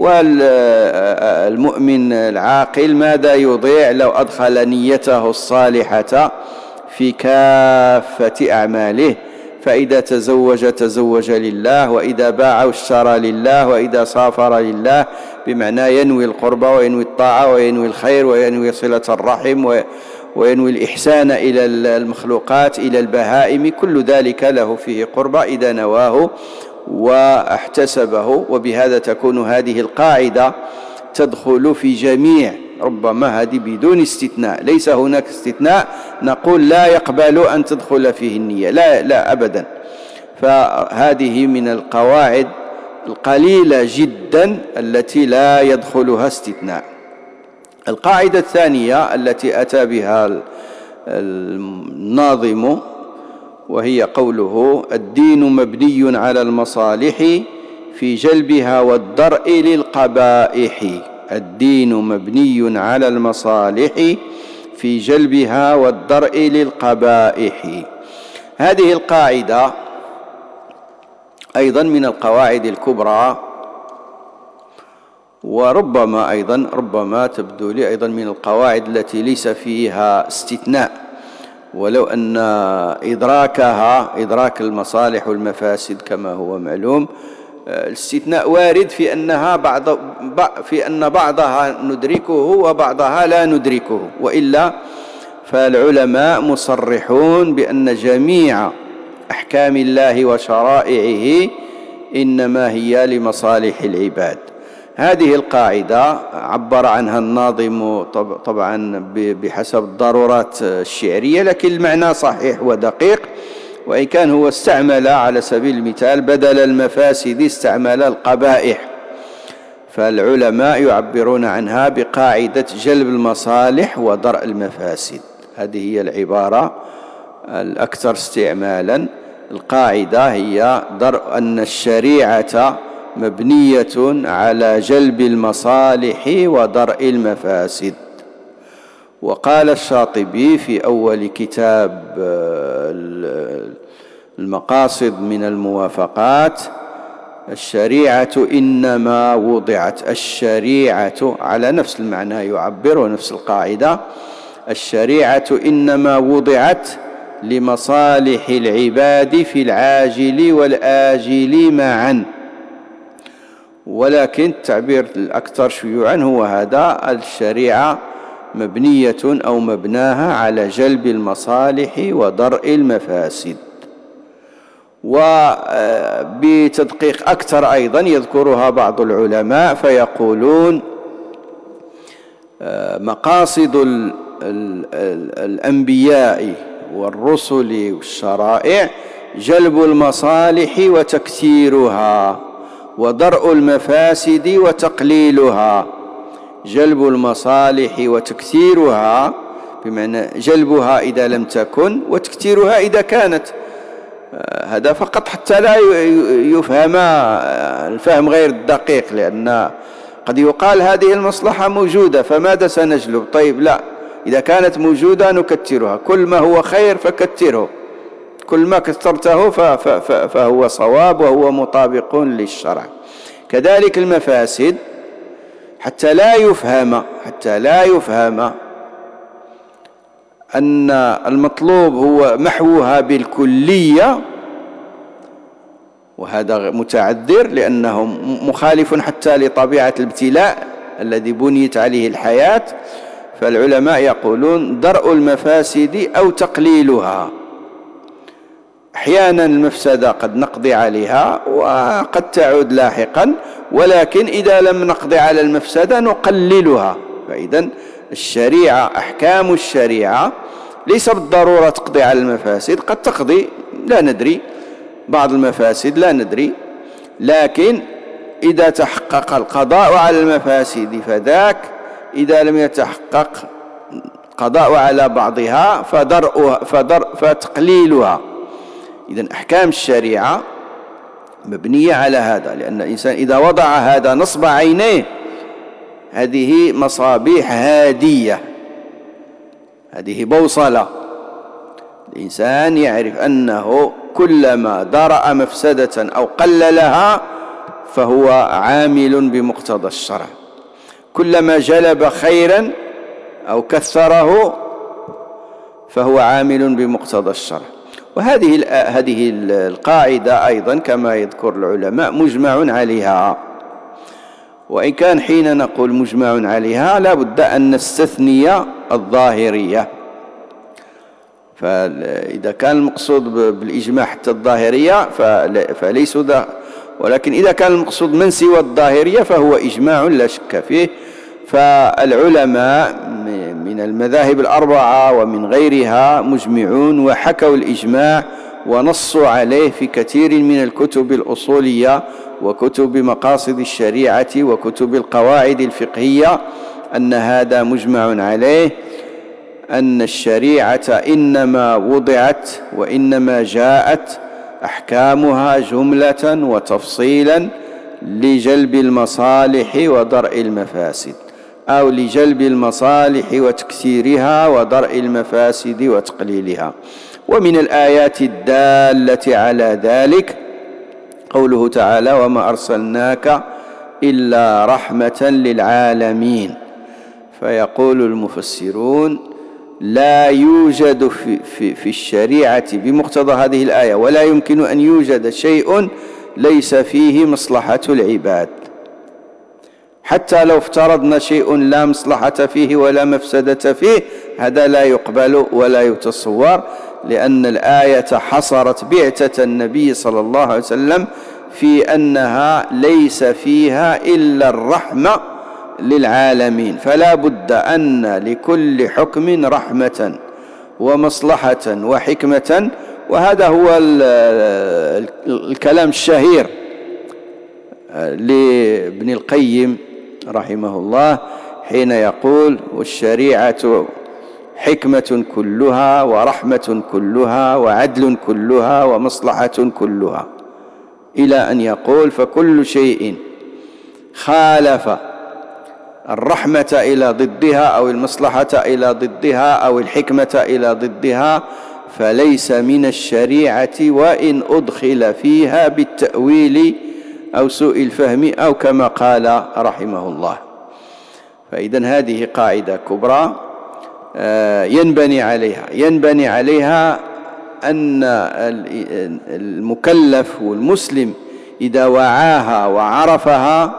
والمؤمن العاقل ماذا يضيع لو أدخل نيته الصالحة في كافة أعماله؟ فإذا تزوج تزوج لله، وإذا باع اشترى لله، وإذا سافر لله، بمعنى ينوي القربة وينوي الطاعة وينوي الخير وينوي صلة الرحم وينوي الإحسان إلى المخلوقات إلى البهائم، كل ذلك له فيه قربة إذا نواه واحتسبه. وبهذا تكون هذه القاعدة تدخل في جميع، ربما هذه بدون استثناء، ليس هناك استثناء نقول لا يقبل أن تدخل فيه النية، لا لا أبدا. فهذه من القواعد القليلة جدا التي لا يدخلها استثناء. القاعدة الثانية التي أتى بها الناظم وهي قوله: الدين مبني على المصالح في جلبها والدرء للقبائح. الدين مبني على المصالح في جلبها والدرء للقبائح. هذه القاعدة أيضا من القواعد الكبرى، وربما أيضا ربما تبدو لي أيضا من القواعد التي ليس فيها استثناء، ولو أن إدراكها إدراك المصالح والمفاسد كما هو معلوم، الاستثناء وارد في أنها بعض في أن بعضها ندركه وبعضها لا ندركه، وإلا فالعلماء مصرحون بأن جميع أحكام الله وشرائعه إنما هي لمصالح العباد. هذه القاعدة عبر عنها الناظم طبعا بحسب الضرورات الشعرية، لكن المعنى صحيح ودقيق، وإن كان هو استعمل على سبيل المثال بدل المفاسد استعمل القبائح، فالعلماء يعبرون عنها بقاعدة جلب المصالح ودرء المفاسد. هذه هي العبارة الأكثر استعمالا. القاعدة هي درء أن الشريعة مبنية على جلب المصالح ودرء المفاسد. وقال الشاطبي في أول كتاب المقاصد من الموافقات: الشريعة إنما وضعت. الشريعة على نفس المعنى يعبر ونفس القاعدة: الشريعة إنما وضعت لمصالح العباد في العاجل والآجل معا. ولكن التعبير الأكثر شيوعا هو هذا: الشريعة مبنية أو مبناها على جلب المصالح ودرء المفاسد. وبتدقيق أكثر أيضا يذكرها بعض العلماء فيقولون: مقاصد الأنبياء والرسل والشرائع جلب المصالح وتكثيرها، ودرء المفاسد وتقليلها. جلب المصالح وتكثيرها بمعنى جلبها إذا لم تكن، وتكثيرها إذا كانت. هذا فقط حتى لا يفهم الفهم غير الدقيق، لأن قد يقال هذه المصلحة موجودة فماذا سنجلب؟ طيب لا، إذا كانت موجودة نكثرها، كل ما هو خير فكثره، كل ما كثرته فهو صواب وهو مطابق للشرع. كذلك المفاسد حتى لا يفهم حتى لا يفهم أن المطلوب هو محوها بالكلية، وهذا متعذر لأنه مخالف حتى لطبيعة الابتلاء الذي بنيت عليه الحياة. فالعلماء يقولون: درء المفاسد أو تقليلها. أحيانا المفسدة قد نقضي عليها وقد تعود لاحقا، ولكن إذا لم نقضي على المفسدة نقللها. فإذا الشريعة، أحكام الشريعة ليس بالضرورة تقضي على المفاسد، قد تقضي لا ندري بعض المفاسد لا ندري، لكن إذا تحقق القضاء على المفاسد فذاك، إذا لم يتحقق قضاء على بعضها فدرء فدرء فتقليلها. إذن أحكام الشريعة مبنية على هذا، لأن الإنسان إذا وضع هذا نصب عينيه هذه مصابيح هادية، هذه بوصلة. الإنسان يعرف أنه كلما درأ مفسدة أو قللها فهو عامل بمقتضى الشرع، كلما جلب خيرا أو كثره فهو عامل بمقتضى الشرع. وهذه هذه القاعدة أيضا كما يذكر العلماء مجمع عليها، وإن كان حين نقول مجمع عليها لا بد أن نستثني الظاهرية. فإذا كان المقصود بالإجماع حتى الظاهرية فليسوا ذا، ولكن إذا كان المقصود من سوى الظاهرية فهو إجماع لا شك فيه. فالعلماء من المذاهب الأربعة ومن غيرها مجمعون وحكوا الإجماع ونصوا عليه في كثير من الكتب الأصولية وكتب مقاصد الشريعة وكتب القواعد الفقهية أن هذا مجمع عليه. أن الشريعة إنما وضعت وإنما جاءت أحكامها جملة وتفصيلا لجلب المصالح ودرء المفاسد، أو لجلب المصالح وتكثيرها ودرء المفاسد وتقليلها. ومن الآيات الدالة على ذلك قوله تعالى: وما أرسلناك إلا رحمة للعالمين. فيقول المفسرون: لا يوجد في, في, في الشريعة بمقتضى هذه الآية، ولا يمكن أن يوجد شيء ليس فيه مصلحة العباد، حتى لو افترضنا شيء لا مصلحة فيه ولا مفسدة فيه، هذا لا يقبل ولا يتصور، لأن الآية حصرت بعثة النبي صلى الله عليه وسلم في أنها ليس فيها إلا الرحمة للعالمين، فلا بد أن لكل حكم رحمة ومصلحة وحكمة. وهذا هو الكلام الشهير لابن القيم رحمه الله حين يقول: والشريعة حكمة كلها ورحمة كلها وعدل كلها ومصلحة كلها، إلى أن يقول: فكل شيء خالف الرحمة إلى ضدها أو المصلحة إلى ضدها أو الحكمة إلى ضدها فليس من الشريعة، وإن أدخل فيها بالتأويل أو سوء الفهم أو كما قال رحمه الله. فإذن هذه قاعدة كبرى ينبني عليها ينبني عليها أن المكلف والمسلم إذا وعاها وعرفها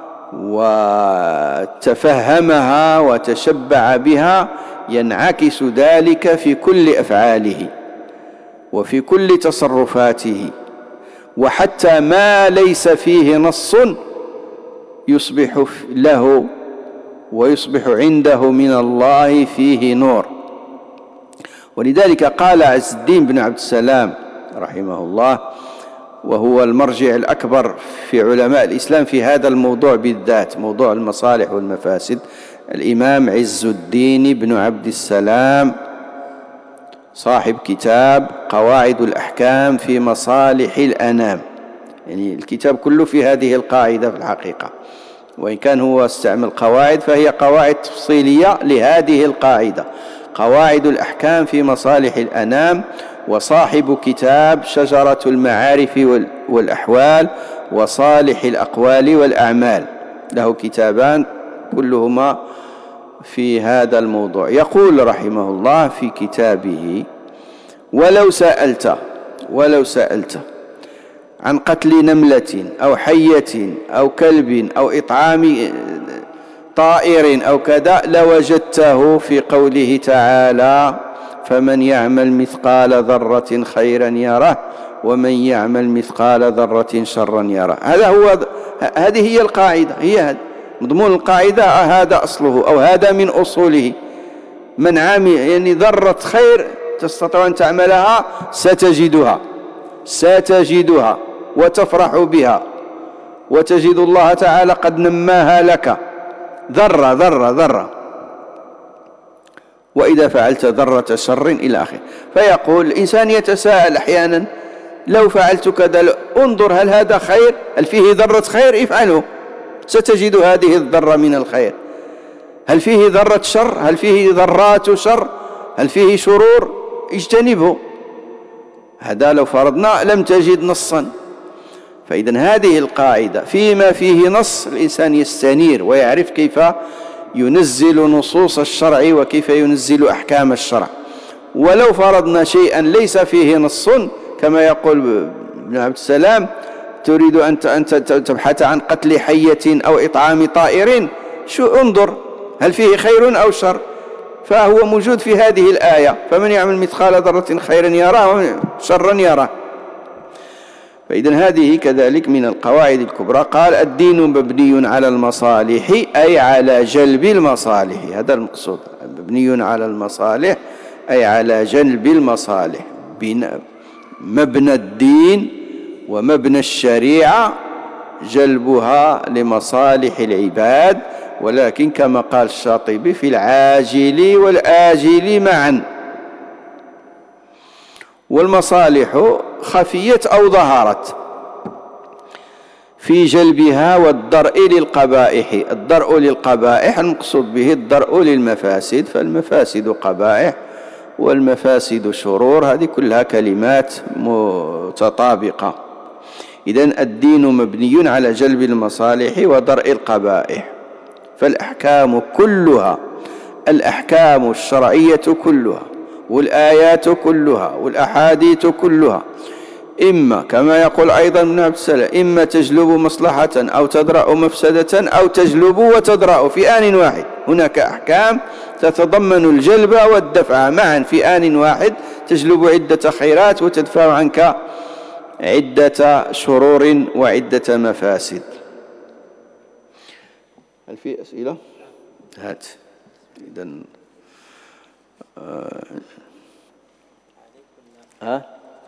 وتفهمها وتشبع بها ينعكس ذلك في كل أفعاله وفي كل تصرفاته، وحتى ما ليس فيه نص يصبح له ويصبح عنده من الله فيه نور. ولذلك قال عز الدين بن عبد السلام رحمه الله، وهو المرجع الأكبر في علماء الإسلام في هذا الموضوع بالذات، موضوع المصالح والمفاسد، الإمام عز الدين بن عبد السلام صاحب كتاب قواعد الأحكام في مصالح الأنام، يعني الكتاب كله في هذه القاعدة في الحقيقة، وإن كان هو استعمل قواعد فهي قواعد تفصيلية لهذه القاعدة، قواعد الأحكام في مصالح الأنام. وصاحب كتاب شجرة المعارف والأحوال وصالح الأقوال والأعمال، له كتابان كلهما في هذا الموضوع. يقول رحمه الله في كتابه: ولو سألت ولو سألت عن قتل نملة أو حية أو كلب أو إطعام طائر أو كذا لوجدته في قوله تعالى: فمن يعمل مثقال ذرة خيرا يره ومن يعمل مثقال ذرة شرا يره. هذا هو هذه هي القاعدة، هي هذا مضمون القاعدة، هذا أصله أو هذا من أصوله. من عامل يعني ذرة خير تستطيع أن تعملها ستجدها ستجدها وتفرح بها، وتجد الله تعالى قد نماها لك ذرة ذرة ذرة. وإذا فعلت ذرة شر إلى آخره. فيقول الإنسان يتساءل أحيانا: لو فعلت كذا انظر هل هذا خير؟ هل فيه ذرة خير؟ افعله ستجد هذه الذرة من الخير. هل فيه ذرة شر؟ هل فيه ذرات شر؟ هل فيه شرور؟ اجتنبه. هذا لو فرضنا لم تجد نصا. فإذن هذه القاعدة فيما فيه نص الإنسان يستنير ويعرف كيف ينزل نصوص الشرع وكيف ينزل أحكام الشرع. ولو فرضنا شيئا ليس فيه نص كما يقول ابن عبد السلام: تريد أن تبحث عن قتل حية أو إطعام طائر، شو انظر هل فيه خير أو شر، فهو موجود في هذه الآية: فمن يعمل مثقال ذرة خيرا يراه شرا يراه. فإذن هذه كذلك من القواعد الكبرى. قال: الدين مبني على المصالح أي على جلب المصالح، هذا المقصود، مبني على المصالح أي على جلب المصالح. مبنى الدين ومبنى الشريعة جلبها لمصالح العباد، ولكن كما قال الشاطبي في العاجل والآجل معا. والمصالح خفيت أو ظهرت في جلبها والدرء للقبائح. الدرء للقبائح المقصود به الدرء للمفاسد، فالمفاسد قبائح والمفاسد شرور، هذه كلها كلمات متطابقة. إذن الدين مبني على جلب المصالح ودرء القبائح، فالأحكام كلها، الأحكام الشرعية كلها والآيات كلها والأحاديث كلها إما كما يقول أيضا ابن عبد السلام إما تجلب مصلحة أو تدرأ مفسدة أو تجلب وتدرأ في آن واحد. هناك أحكام تتضمن الجلب والدفع معا في آن واحد، تجلب عدة خيرات وتدفع عنك عدة شرور وعدة مفاسد. هل في أسئلة؟ هات. إذن آه ها؟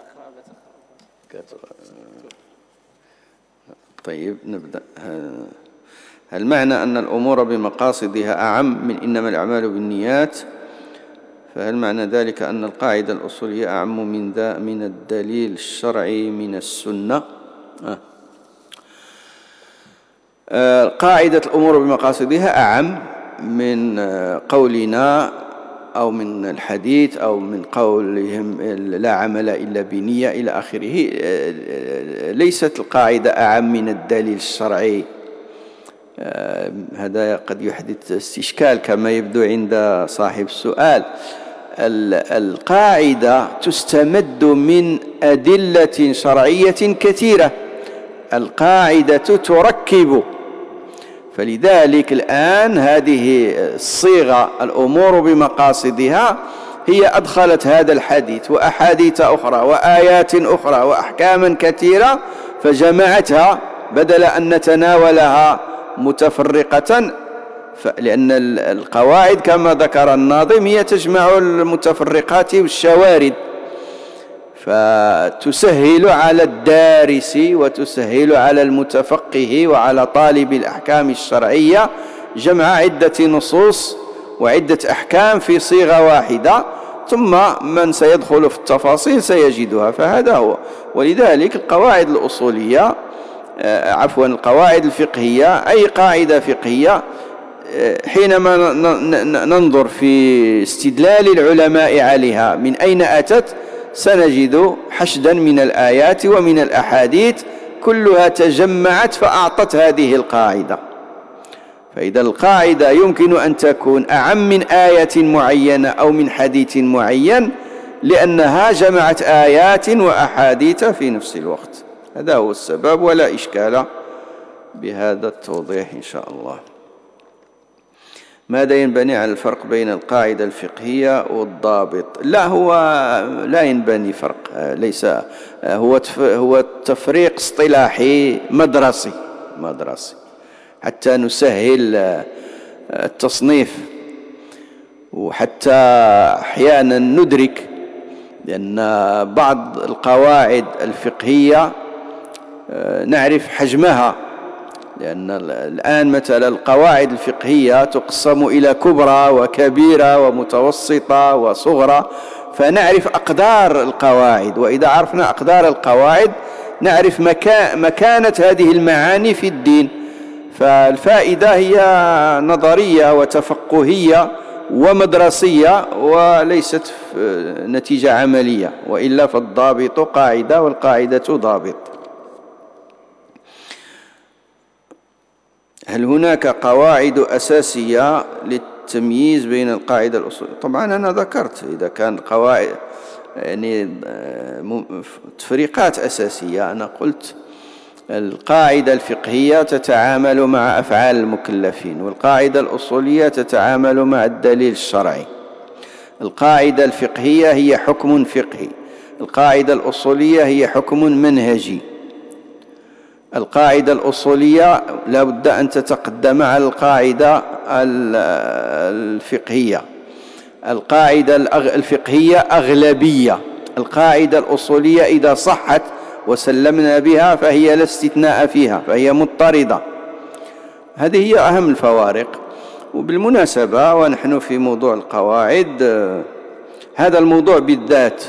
طيب نبدأ. هل معنى أن الأمور بمقاصدها أعم من إنما الأعمال بالنيات؟ فهل معنى ذلك أن القاعدة الأصولية أعم من ذا من الدليل الشرعي من السنة؟ آه. قاعدة الأمور بمقاصدها أعم من قولنا أو من الحديث أو من قولهم لا عمل إلا بنية إلى آخره. ليست القاعدة أعم من الدليل الشرعي. هذا قد يحدث استشكال كما يبدو عند صاحب السؤال. القاعدة تستمد من أدلة شرعية كثيرة، القاعدة تركب. فلذلك الآن هذه الصيغة الأمور بمقاصدها هي أدخلت هذا الحديث وأحاديث أخرى وآيات أخرى وأحكاما كثيرة فجمعتها بدل أن نتناولها متفرقة، لأن القواعد كما ذكر الناظم هي تجمع المتفرقات والشوارد، فتسهل على الدارس وتسهل على المتفقه وعلى طالب الأحكام الشرعية جمع عدة نصوص وعدة أحكام في صيغة واحدة، ثم من سيدخل في التفاصيل سيجدها. فهذا هو. ولذلك القواعد الأصولية عفوا القواعد الفقهية، أي قاعدة فقهية حينما ننظر في استدلال العلماء عليها من أين أتت سنجد حشدا من الآيات ومن الأحاديث كلها تجمعت فأعطت هذه القاعدة. فإذا القاعدة يمكن أن تكون أعم من آية معينة أو من حديث معين لأنها جمعت آيات وأحاديث في نفس الوقت. هذا هو السبب، ولا إشكال بهذا التوضيح إن شاء الله. ماذا ينبني على الفرق بين القاعدة الفقهية والضابط؟ لا، هو لا ينبني فرق، ليس هو هو تفريق اصطلاحي مدرسي مدرسي حتى نسهل التصنيف، وحتى أحيانا ندرك، لأن بعض القواعد الفقهية نعرف حجمها، لأن الآن مثلا القواعد الفقهية تقسم إلى كبرى وكبيرة ومتوسطة وصغرى، فنعرف أقدار القواعد، وإذا عرفنا أقدار القواعد نعرف مكانة هذه المعاني في الدين. فالفائدة هي نظرية وتفقهية ومدرسية وليست نتيجة عملية، وإلا فالضابط قاعدة والقاعدة ضابط. هل هناك قواعد أساسية للتمييز بين القاعدة الأصولية؟ طبعا أنا ذكرت إذا كان قواعد يعني تفريقات أساسية. أنا قلت القاعدة الفقهية تتعامل مع أفعال المكلفين، والقاعدة الأصولية تتعامل مع الدليل الشرعي. القاعدة الفقهية هي حكم فقهي، القاعدة الأصولية هي حكم منهجي. القاعدة الأصولية لا بد أن تتقدم على القاعدة الفقهية. القاعدة الفقهية أغلبية، القاعدة الأصولية إذا صحت وسلمنا بها فهي لا استثناء فيها، فهي مضطردة. هذه هي أهم الفوارق. وبالمناسبة ونحن في موضوع القواعد، هذا الموضوع بالذات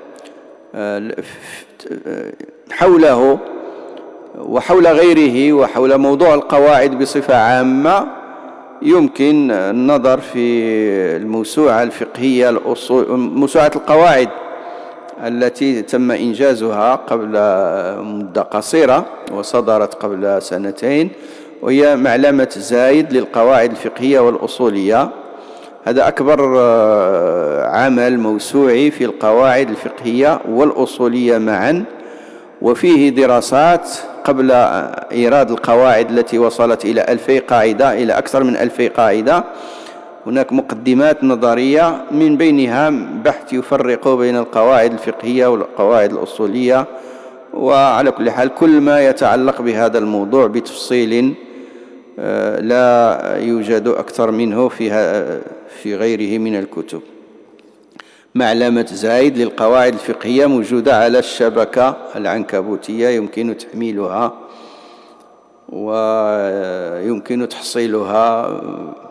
حوله وحول غيره وحول موضوع القواعد بصفة عامة يمكن النظر في الموسوعة الفقهية الأصول، موسوعة القواعد التي تم إنجازها قبل مدة قصيرة وصدرت قبل سنتين، وهي معلمة زايد للقواعد الفقهية والأصولية. هذا أكبر عمل موسوعي في القواعد الفقهية والأصولية معا، وفيه دراسات قبل إيراد القواعد التي وصلت إلى ألفي قاعدة، إلى أكثر من ألفي قاعدة. هناك مقدمات نظرية من بينها بحث يفرق بين القواعد الفقهية والقواعد الأصولية. وعلى كل حال كل ما يتعلق بهذا الموضوع بتفصيل لا يوجد أكثر منه فيها في غيره من الكتب. معلمة زايد للقواعد الفقهية موجودة على الشبكة العنكبوتية، يمكن تحميلها ويمكن تحصيلها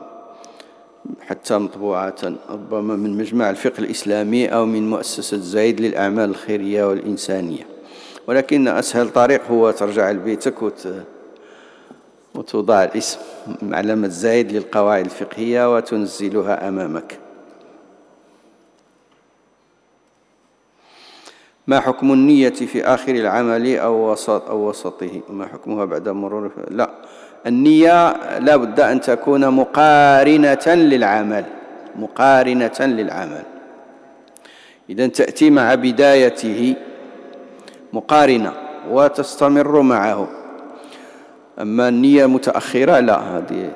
حتى مطبوعة، ربما من مجمع الفقه الإسلامي أو من مؤسسة زايد للأعمال الخيرية والإنسانية. ولكن أسهل طريق هو ترجع لبيتك وت... وتوضع الاسم معلمة زايد للقواعد الفقهية وتنزلها أمامك. ما حكم النية في آخر العمل أو وسط أو وسطه؟ ما حكمها بعد مرور؟ لا، النية لا بد أن تكون مقارنة للعمل، مقارنة للعمل. إذن تأتي مع بدايته مقارنة وتستمر معه. أما النية متأخرة لا، هذه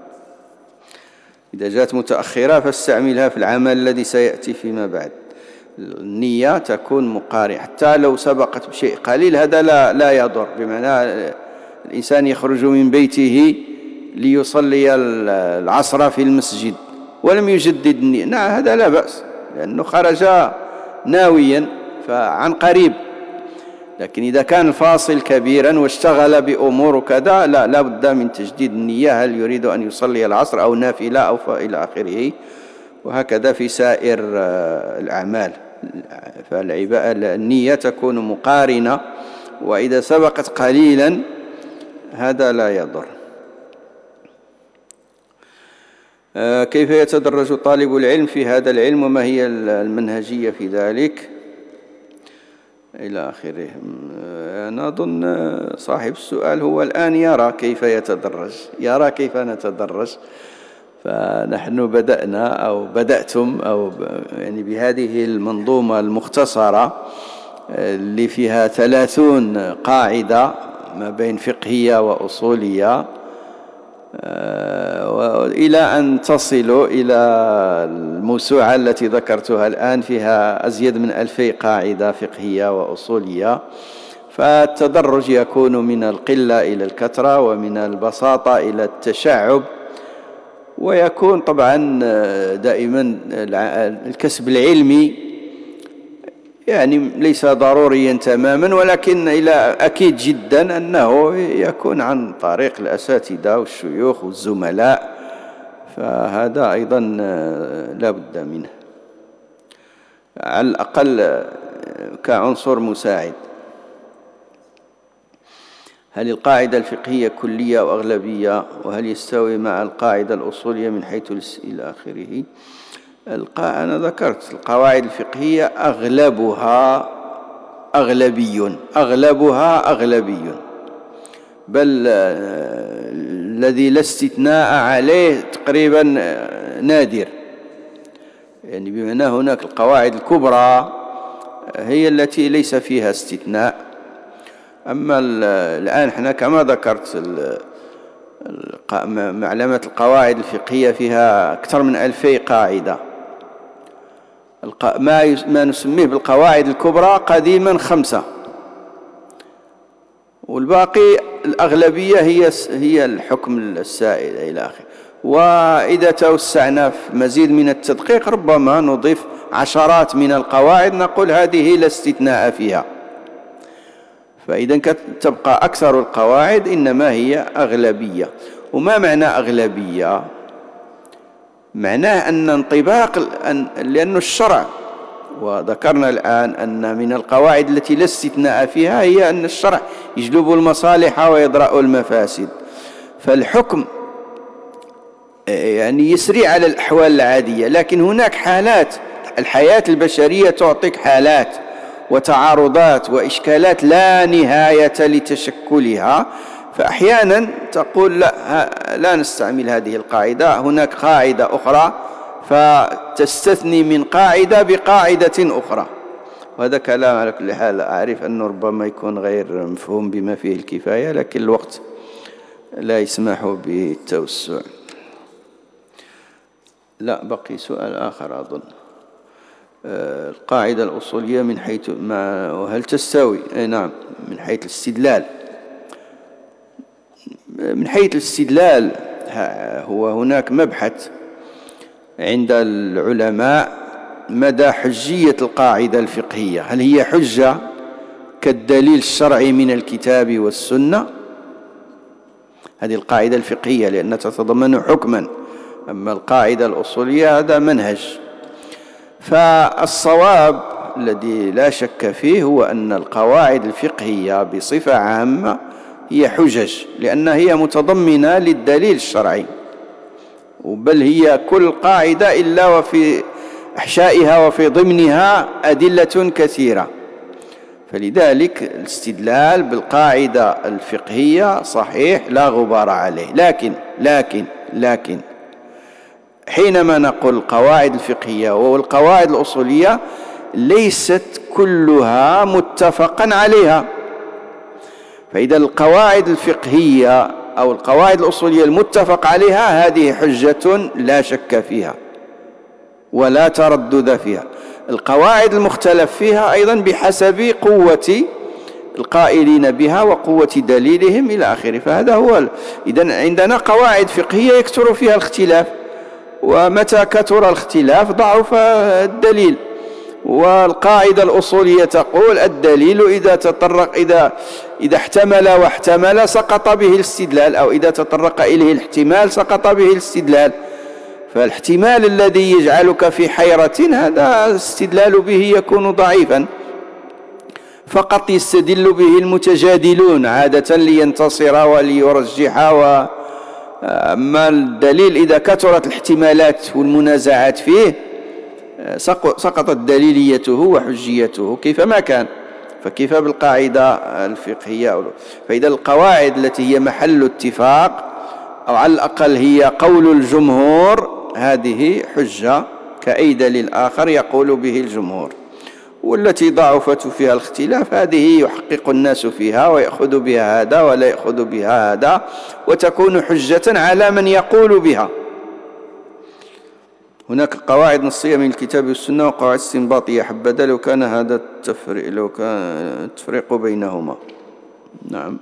إذا جاءت متأخرة فاستعملها في العمل الذي سيأتي فيما بعد. النية تكون مقارنة، حتى لو سبقت بشيء قليل هذا لا لا يضر. بمعنى الإنسان يخرج من بيته ليصلي العصر في المسجد ولم يجدد النية، نعم هذا لا بأس، لأنه خرج ناويا فعن قريب. لكن إذا كان الفاصل كبيرا واشتغل بأمور كذا لا لا بد من تجديد النية، هل يريد أن يصلي العصر أو نافلة أو إلى آخره. وهكذا في سائر الأعمال، فالنية تكون مقارنة، وإذا سبقت قليلا هذا لا يضر. كيف يتدرج طالب العلم في هذا العلم وما هي المنهجية في ذلك إلى آخره؟ أنا أظن صاحب السؤال هو الآن يرى كيف يتدرج، يرى كيف نتدرج. فنحن بدأنا أو بدأتم أو يعني بهذه المنظومة المختصرة اللي فيها ثلاثون قاعدة ما بين فقهية وأصولية، إلى أن تصلوا إلى الموسوعة التي ذكرتها الآن فيها أزيد من ألفي قاعدة فقهية وأصولية. فالتدرج يكون من القلة إلى الكثرة ومن البساطة إلى التشعب، ويكون طبعا دائما الكسب العلمي يعني ليس ضروريا تماما، ولكن إلى أكيد جدا أنه يكون عن طريق الأساتذة والشيوخ والزملاء، فهذا أيضا لا بد منه على الأقل كعنصر مساعد. هل القاعدة الفقهية كلية أو أغلبية؟ وهل يستوي مع القاعدة الأصولية من حيث إلى آخره؟ أنا ذكرت القواعد الفقهية أغلبها أغلبي، أغلبها أغلبي، بل الذي لا استثناء عليه تقريبا نادر. يعني بمعنى هناك القواعد الكبرى هي التي ليس فيها استثناء. أما الآن احنا كما ذكرت معلمة القواعد الفقهية فيها أكثر من ألفي قاعدة. ما نسميه بالقواعد الكبرى قديما خمسة، والباقي الأغلبية هي هي الحكم السائد إلى آخره. وإذا توسعنا في مزيد من التدقيق ربما نضيف عشرات من القواعد نقول هذه لا استثناء فيها. فإذا تبقى أكثر القواعد إنما هي أغلبية. وما معنى أغلبية؟ معناه أن انطباق، لأن الشرع، وذكرنا الآن أن من القواعد التي لا استثناء فيها هي أن الشرع يجلب المصالح ويدرأ المفاسد. فالحكم يعني يسري على الأحوال العادية، لكن هناك حالات، الحياة البشرية تعطيك حالات وتعارضات وإشكالات لا نهاية لتشكلها، فأحيانا تقول لا, لا نستعمل هذه القاعدة، هناك قاعدة أخرى، فتستثني من قاعدة بقاعدة أخرى. وهذا كلام على كل حال أعرف أنه ربما يكون غير مفهوم بما فيه الكفاية، لكن الوقت لا يسمح بالتوسع. لا، بقي سؤال آخر أظن. القاعدة الأصولية من حيث ما وهل تستوي؟ أي نعم، من حيث الاستدلال. من حيث الاستدلال هو هناك مبحث عند العلماء مدى حجية القاعدة الفقهية. هل هي حجة كالدليل الشرعي من الكتاب والسنة؟ هذه القاعدة الفقهية لأنها تتضمن حكما، أما القاعدة الأصولية هذا منهج. فالصواب الذي لا شك فيه هو أن القواعد الفقهية بصفة عامة هي حجج، لأنها هي متضمنة للدليل الشرعي، بل هي كل قاعدة إلا وفي أحشائها وفي ضمنها أدلة كثيرة. فلذلك الاستدلال بالقاعدة الفقهية صحيح لا غبار عليه. لكن لكن لكن حينما نقول القواعد الفقهية والقواعد الأصولية ليست كلها متفقا عليها. فإذا القواعد الفقهية أو القواعد الأصولية المتفق عليها هذه حجة لا شك فيها ولا تردد فيها. القواعد المختلف فيها أيضا بحسب قوة القائلين بها وقوة دليلهم إلى آخره. فهذا هو. إذن عندنا قواعد فقهية يكثر فيها الاختلاف، ومتى كثر الاختلاف ضعف الدليل. والقاعدة الأصولية تقول الدليل إذا تطرق إذا إذا احتمل واحتمل سقط به الاستدلال، أو إذا تطرق إليه الاحتمال سقط به الاستدلال. فالاحتمال الذي يجعلك في حيرة هذا الاستدلال به يكون ضعيفا، فقط يستدل به المتجادلون عادة لينتصر وليرجح. أما الدليل إذا كثرت الاحتمالات والمنازعات فيه سقطت دليليته وحجيته كيفما كان. فكيف بالقاعدة الفقهية؟ فإذا القواعد التي هي محل اتفاق أو على الأقل هي قول الجمهور هذه حجة كأي دليل آخر يقول به الجمهور. والتي ضعفت فيها الاختلاف هذه يحقق الناس فيها ويأخذ بها هذا ولا يأخذ بها هذا، وتكون حجة على من يقول بها. هناك قواعد نصية من الكتاب والسنة وقواعد استنباطية، حبذا لو كان هذا التفريق لو كان التفريق بينهما. نعم،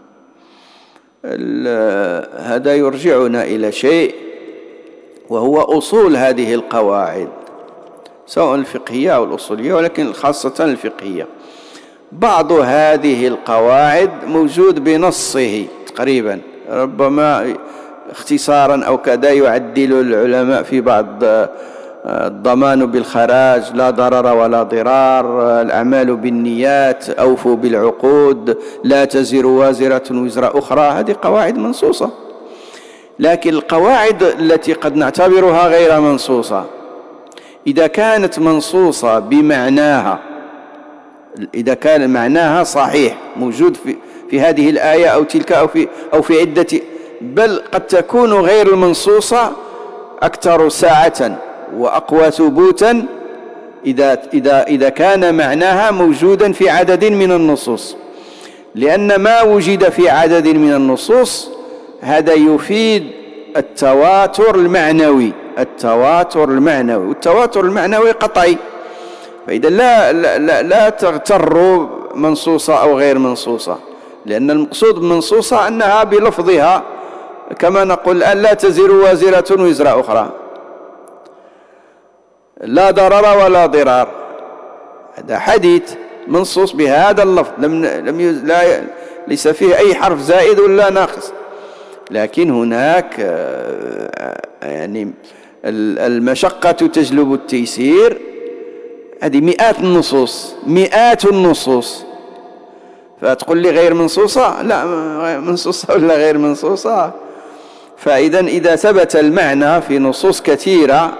هذا يرجعنا إلى شيء وهو أصول هذه القواعد سواء الفقهية أو الأصولية، ولكن خاصة الفقهية. بعض هذه القواعد موجود بنصه تقريبا، ربما اختصارا أو كذا يعدل العلماء في بعض الضمان بالخراج، لا ضرر ولا ضرار، الأعمال بالنيات، أوفوا بالعقود، لا تزر وازرة وزر أخرى. هذه قواعد منصوصة. لكن القواعد التي قد نعتبرها غير منصوصة إذا كانت منصوصة بمعناها، إذا كان معناها صحيح موجود في, في هذه الآية أو تلك أو في, أو في عدة، بل قد تكون غير المنصوصة أكثر ساعة وأقوى ثبوتا إذا, إذا, إذا كان معناها موجودا في عدد من النصوص، لأن ما وجد في عدد من النصوص هذا يفيد التواتر المعنوي. التواتر المعنوي والتواتر المعنوي قطعي. فإذا لا, لا, لا, لا تغتروا منصوصة أو غير منصوصة، لأن المقصود منصوصة أنها بلفظها، كما نقول الآن لا تزر وازرة وزر أخرى، لا ضرر ولا ضرار، هذا حديث منصوص بهذا اللفظ، لم لم يز... لا ليس فيه أي حرف زائد ولا ناقص، لكن هناك يعني المشقة تجلب التيسير. هذه مئات النصوص، مئات النصوص، فتقول لي غير منصوصة؟ لا، منصوصة ولا غير منصوصة. فإذا إذا ثبت المعنى في نصوص كثيرة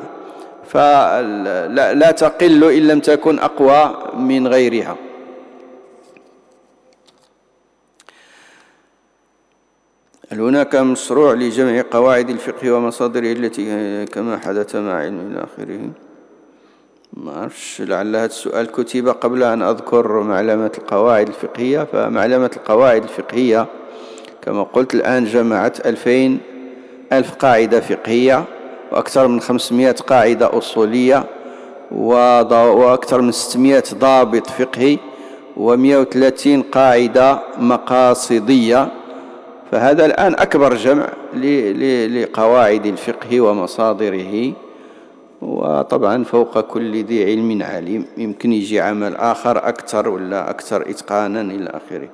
فلا لا تقل إن لم تكن أقوى من غيرها. هل هناك مشروع لجمع قواعد الفقه ومصادره التي كما حدث مع علم إلى آخره؟ ما أعرفش، لعل هذا السؤال كتب قبل أن أذكر معلمة القواعد الفقهية. فمعلمة القواعد الفقهية كما قلت الآن جمعت ألفين ألف قاعدة فقهية، وأكثر من خمسمائة قاعدة أصولية، وأكثر من ستمائة ضابط فقهي، ومئة وثلاثين قاعدة مقاصدية. فهذا الآن أكبر جمع لقواعد الفقه ومصادره. وطبعا فوق كل ذي علم عليم، يمكن يجي عمل آخر أكثر ولا أكثر إتقانا إلى آخره.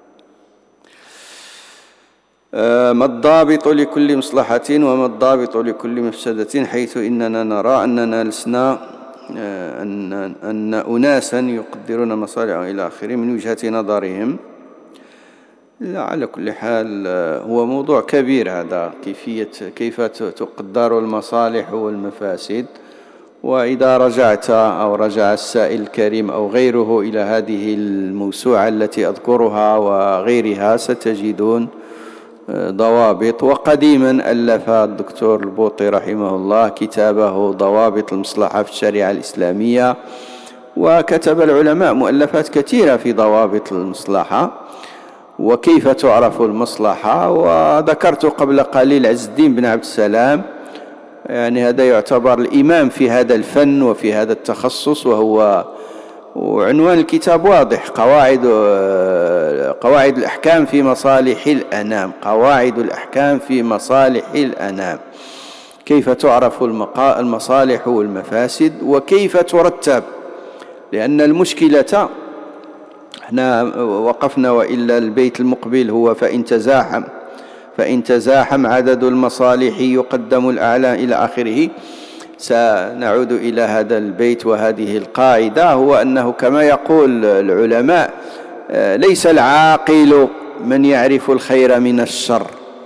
ما الضابط لكل مصلحة وما الضابط لكل مفسدة، حيث إننا نرى أننا لسنا أن, أن أناسا يقدرون مصالح إلى آخره من وجهة نظرهم. على كل حال هو موضوع كبير هذا، كيفية كيف تقدر المصالح والمفاسد. وإذا رجعت أو رجع السائل الكريم أو غيره إلى هذه الموسوعة التي أذكرها وغيرها ستجدون ضوابط. وقديما ألف الدكتور البوطي رحمه الله كتابه ضوابط المصلحة في الشريعة الإسلامية، وكتب العلماء مؤلفات كثيرة في ضوابط المصلحة وكيف تعرف المصلحة. وذكرت قبل قليل عز الدين بن عبد السلام، يعني هذا يعتبر الإمام في هذا الفن وفي هذا التخصص، وهو وعنوان الكتاب واضح: قواعد قواعد الأحكام في مصالح الأنام. قواعد الأحكام في مصالح الأنام، كيف تعرف المصالح والمفاسد وكيف ترتب. لأن المشكلة، احنا وقفنا وإلا البيت المقبل هو فإن تزاحم فإن تزاحم عدد المصالح يقدم الأعلى إلى آخره. سنعود إلى هذا البيت وهذه القاعدة، هو أنه كما يقول العلماء ليس العاقل من يعرف الخير من الشر.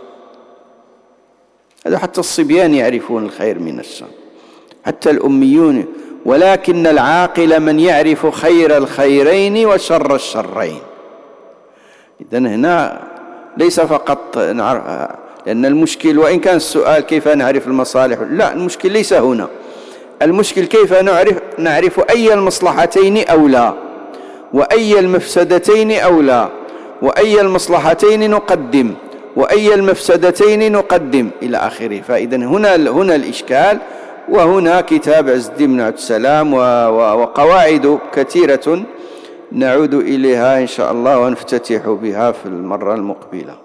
هذا حتى الصبيان يعرفون الخير من الشر، حتى الأميون. ولكن العاقل من يعرف خير الخيرين وشر الشرين. إذن هنا ليس فقط نعرف، لأن المشكل وإن كان السؤال كيف نعرف المصالح، لا، المشكل ليس هنا. المشكل كيف نعرف نعرف أي المصلحتين أولى، وأي المفسدتين أولى، وأي المصلحتين نقدم، وأي المفسدتين نقدم إلى آخره. فإذا هنا هنا الإشكال. وهنا كتاب عز الدين بن عبد السلام وقواعد كثيرة نعود إليها إن شاء الله ونفتتح بها في المرة المقبلة.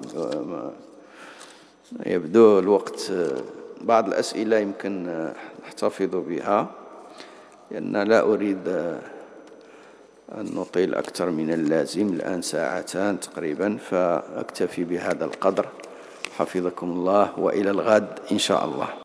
يبدو الوقت، بعض الأسئلة يمكن نحتفظ بها، لأن لا أريد أن نطيل أكثر من اللازم. الآن ساعتان تقريبا، فأكتفي بهذا القدر. حفظكم الله، وإلى الغد إن شاء الله.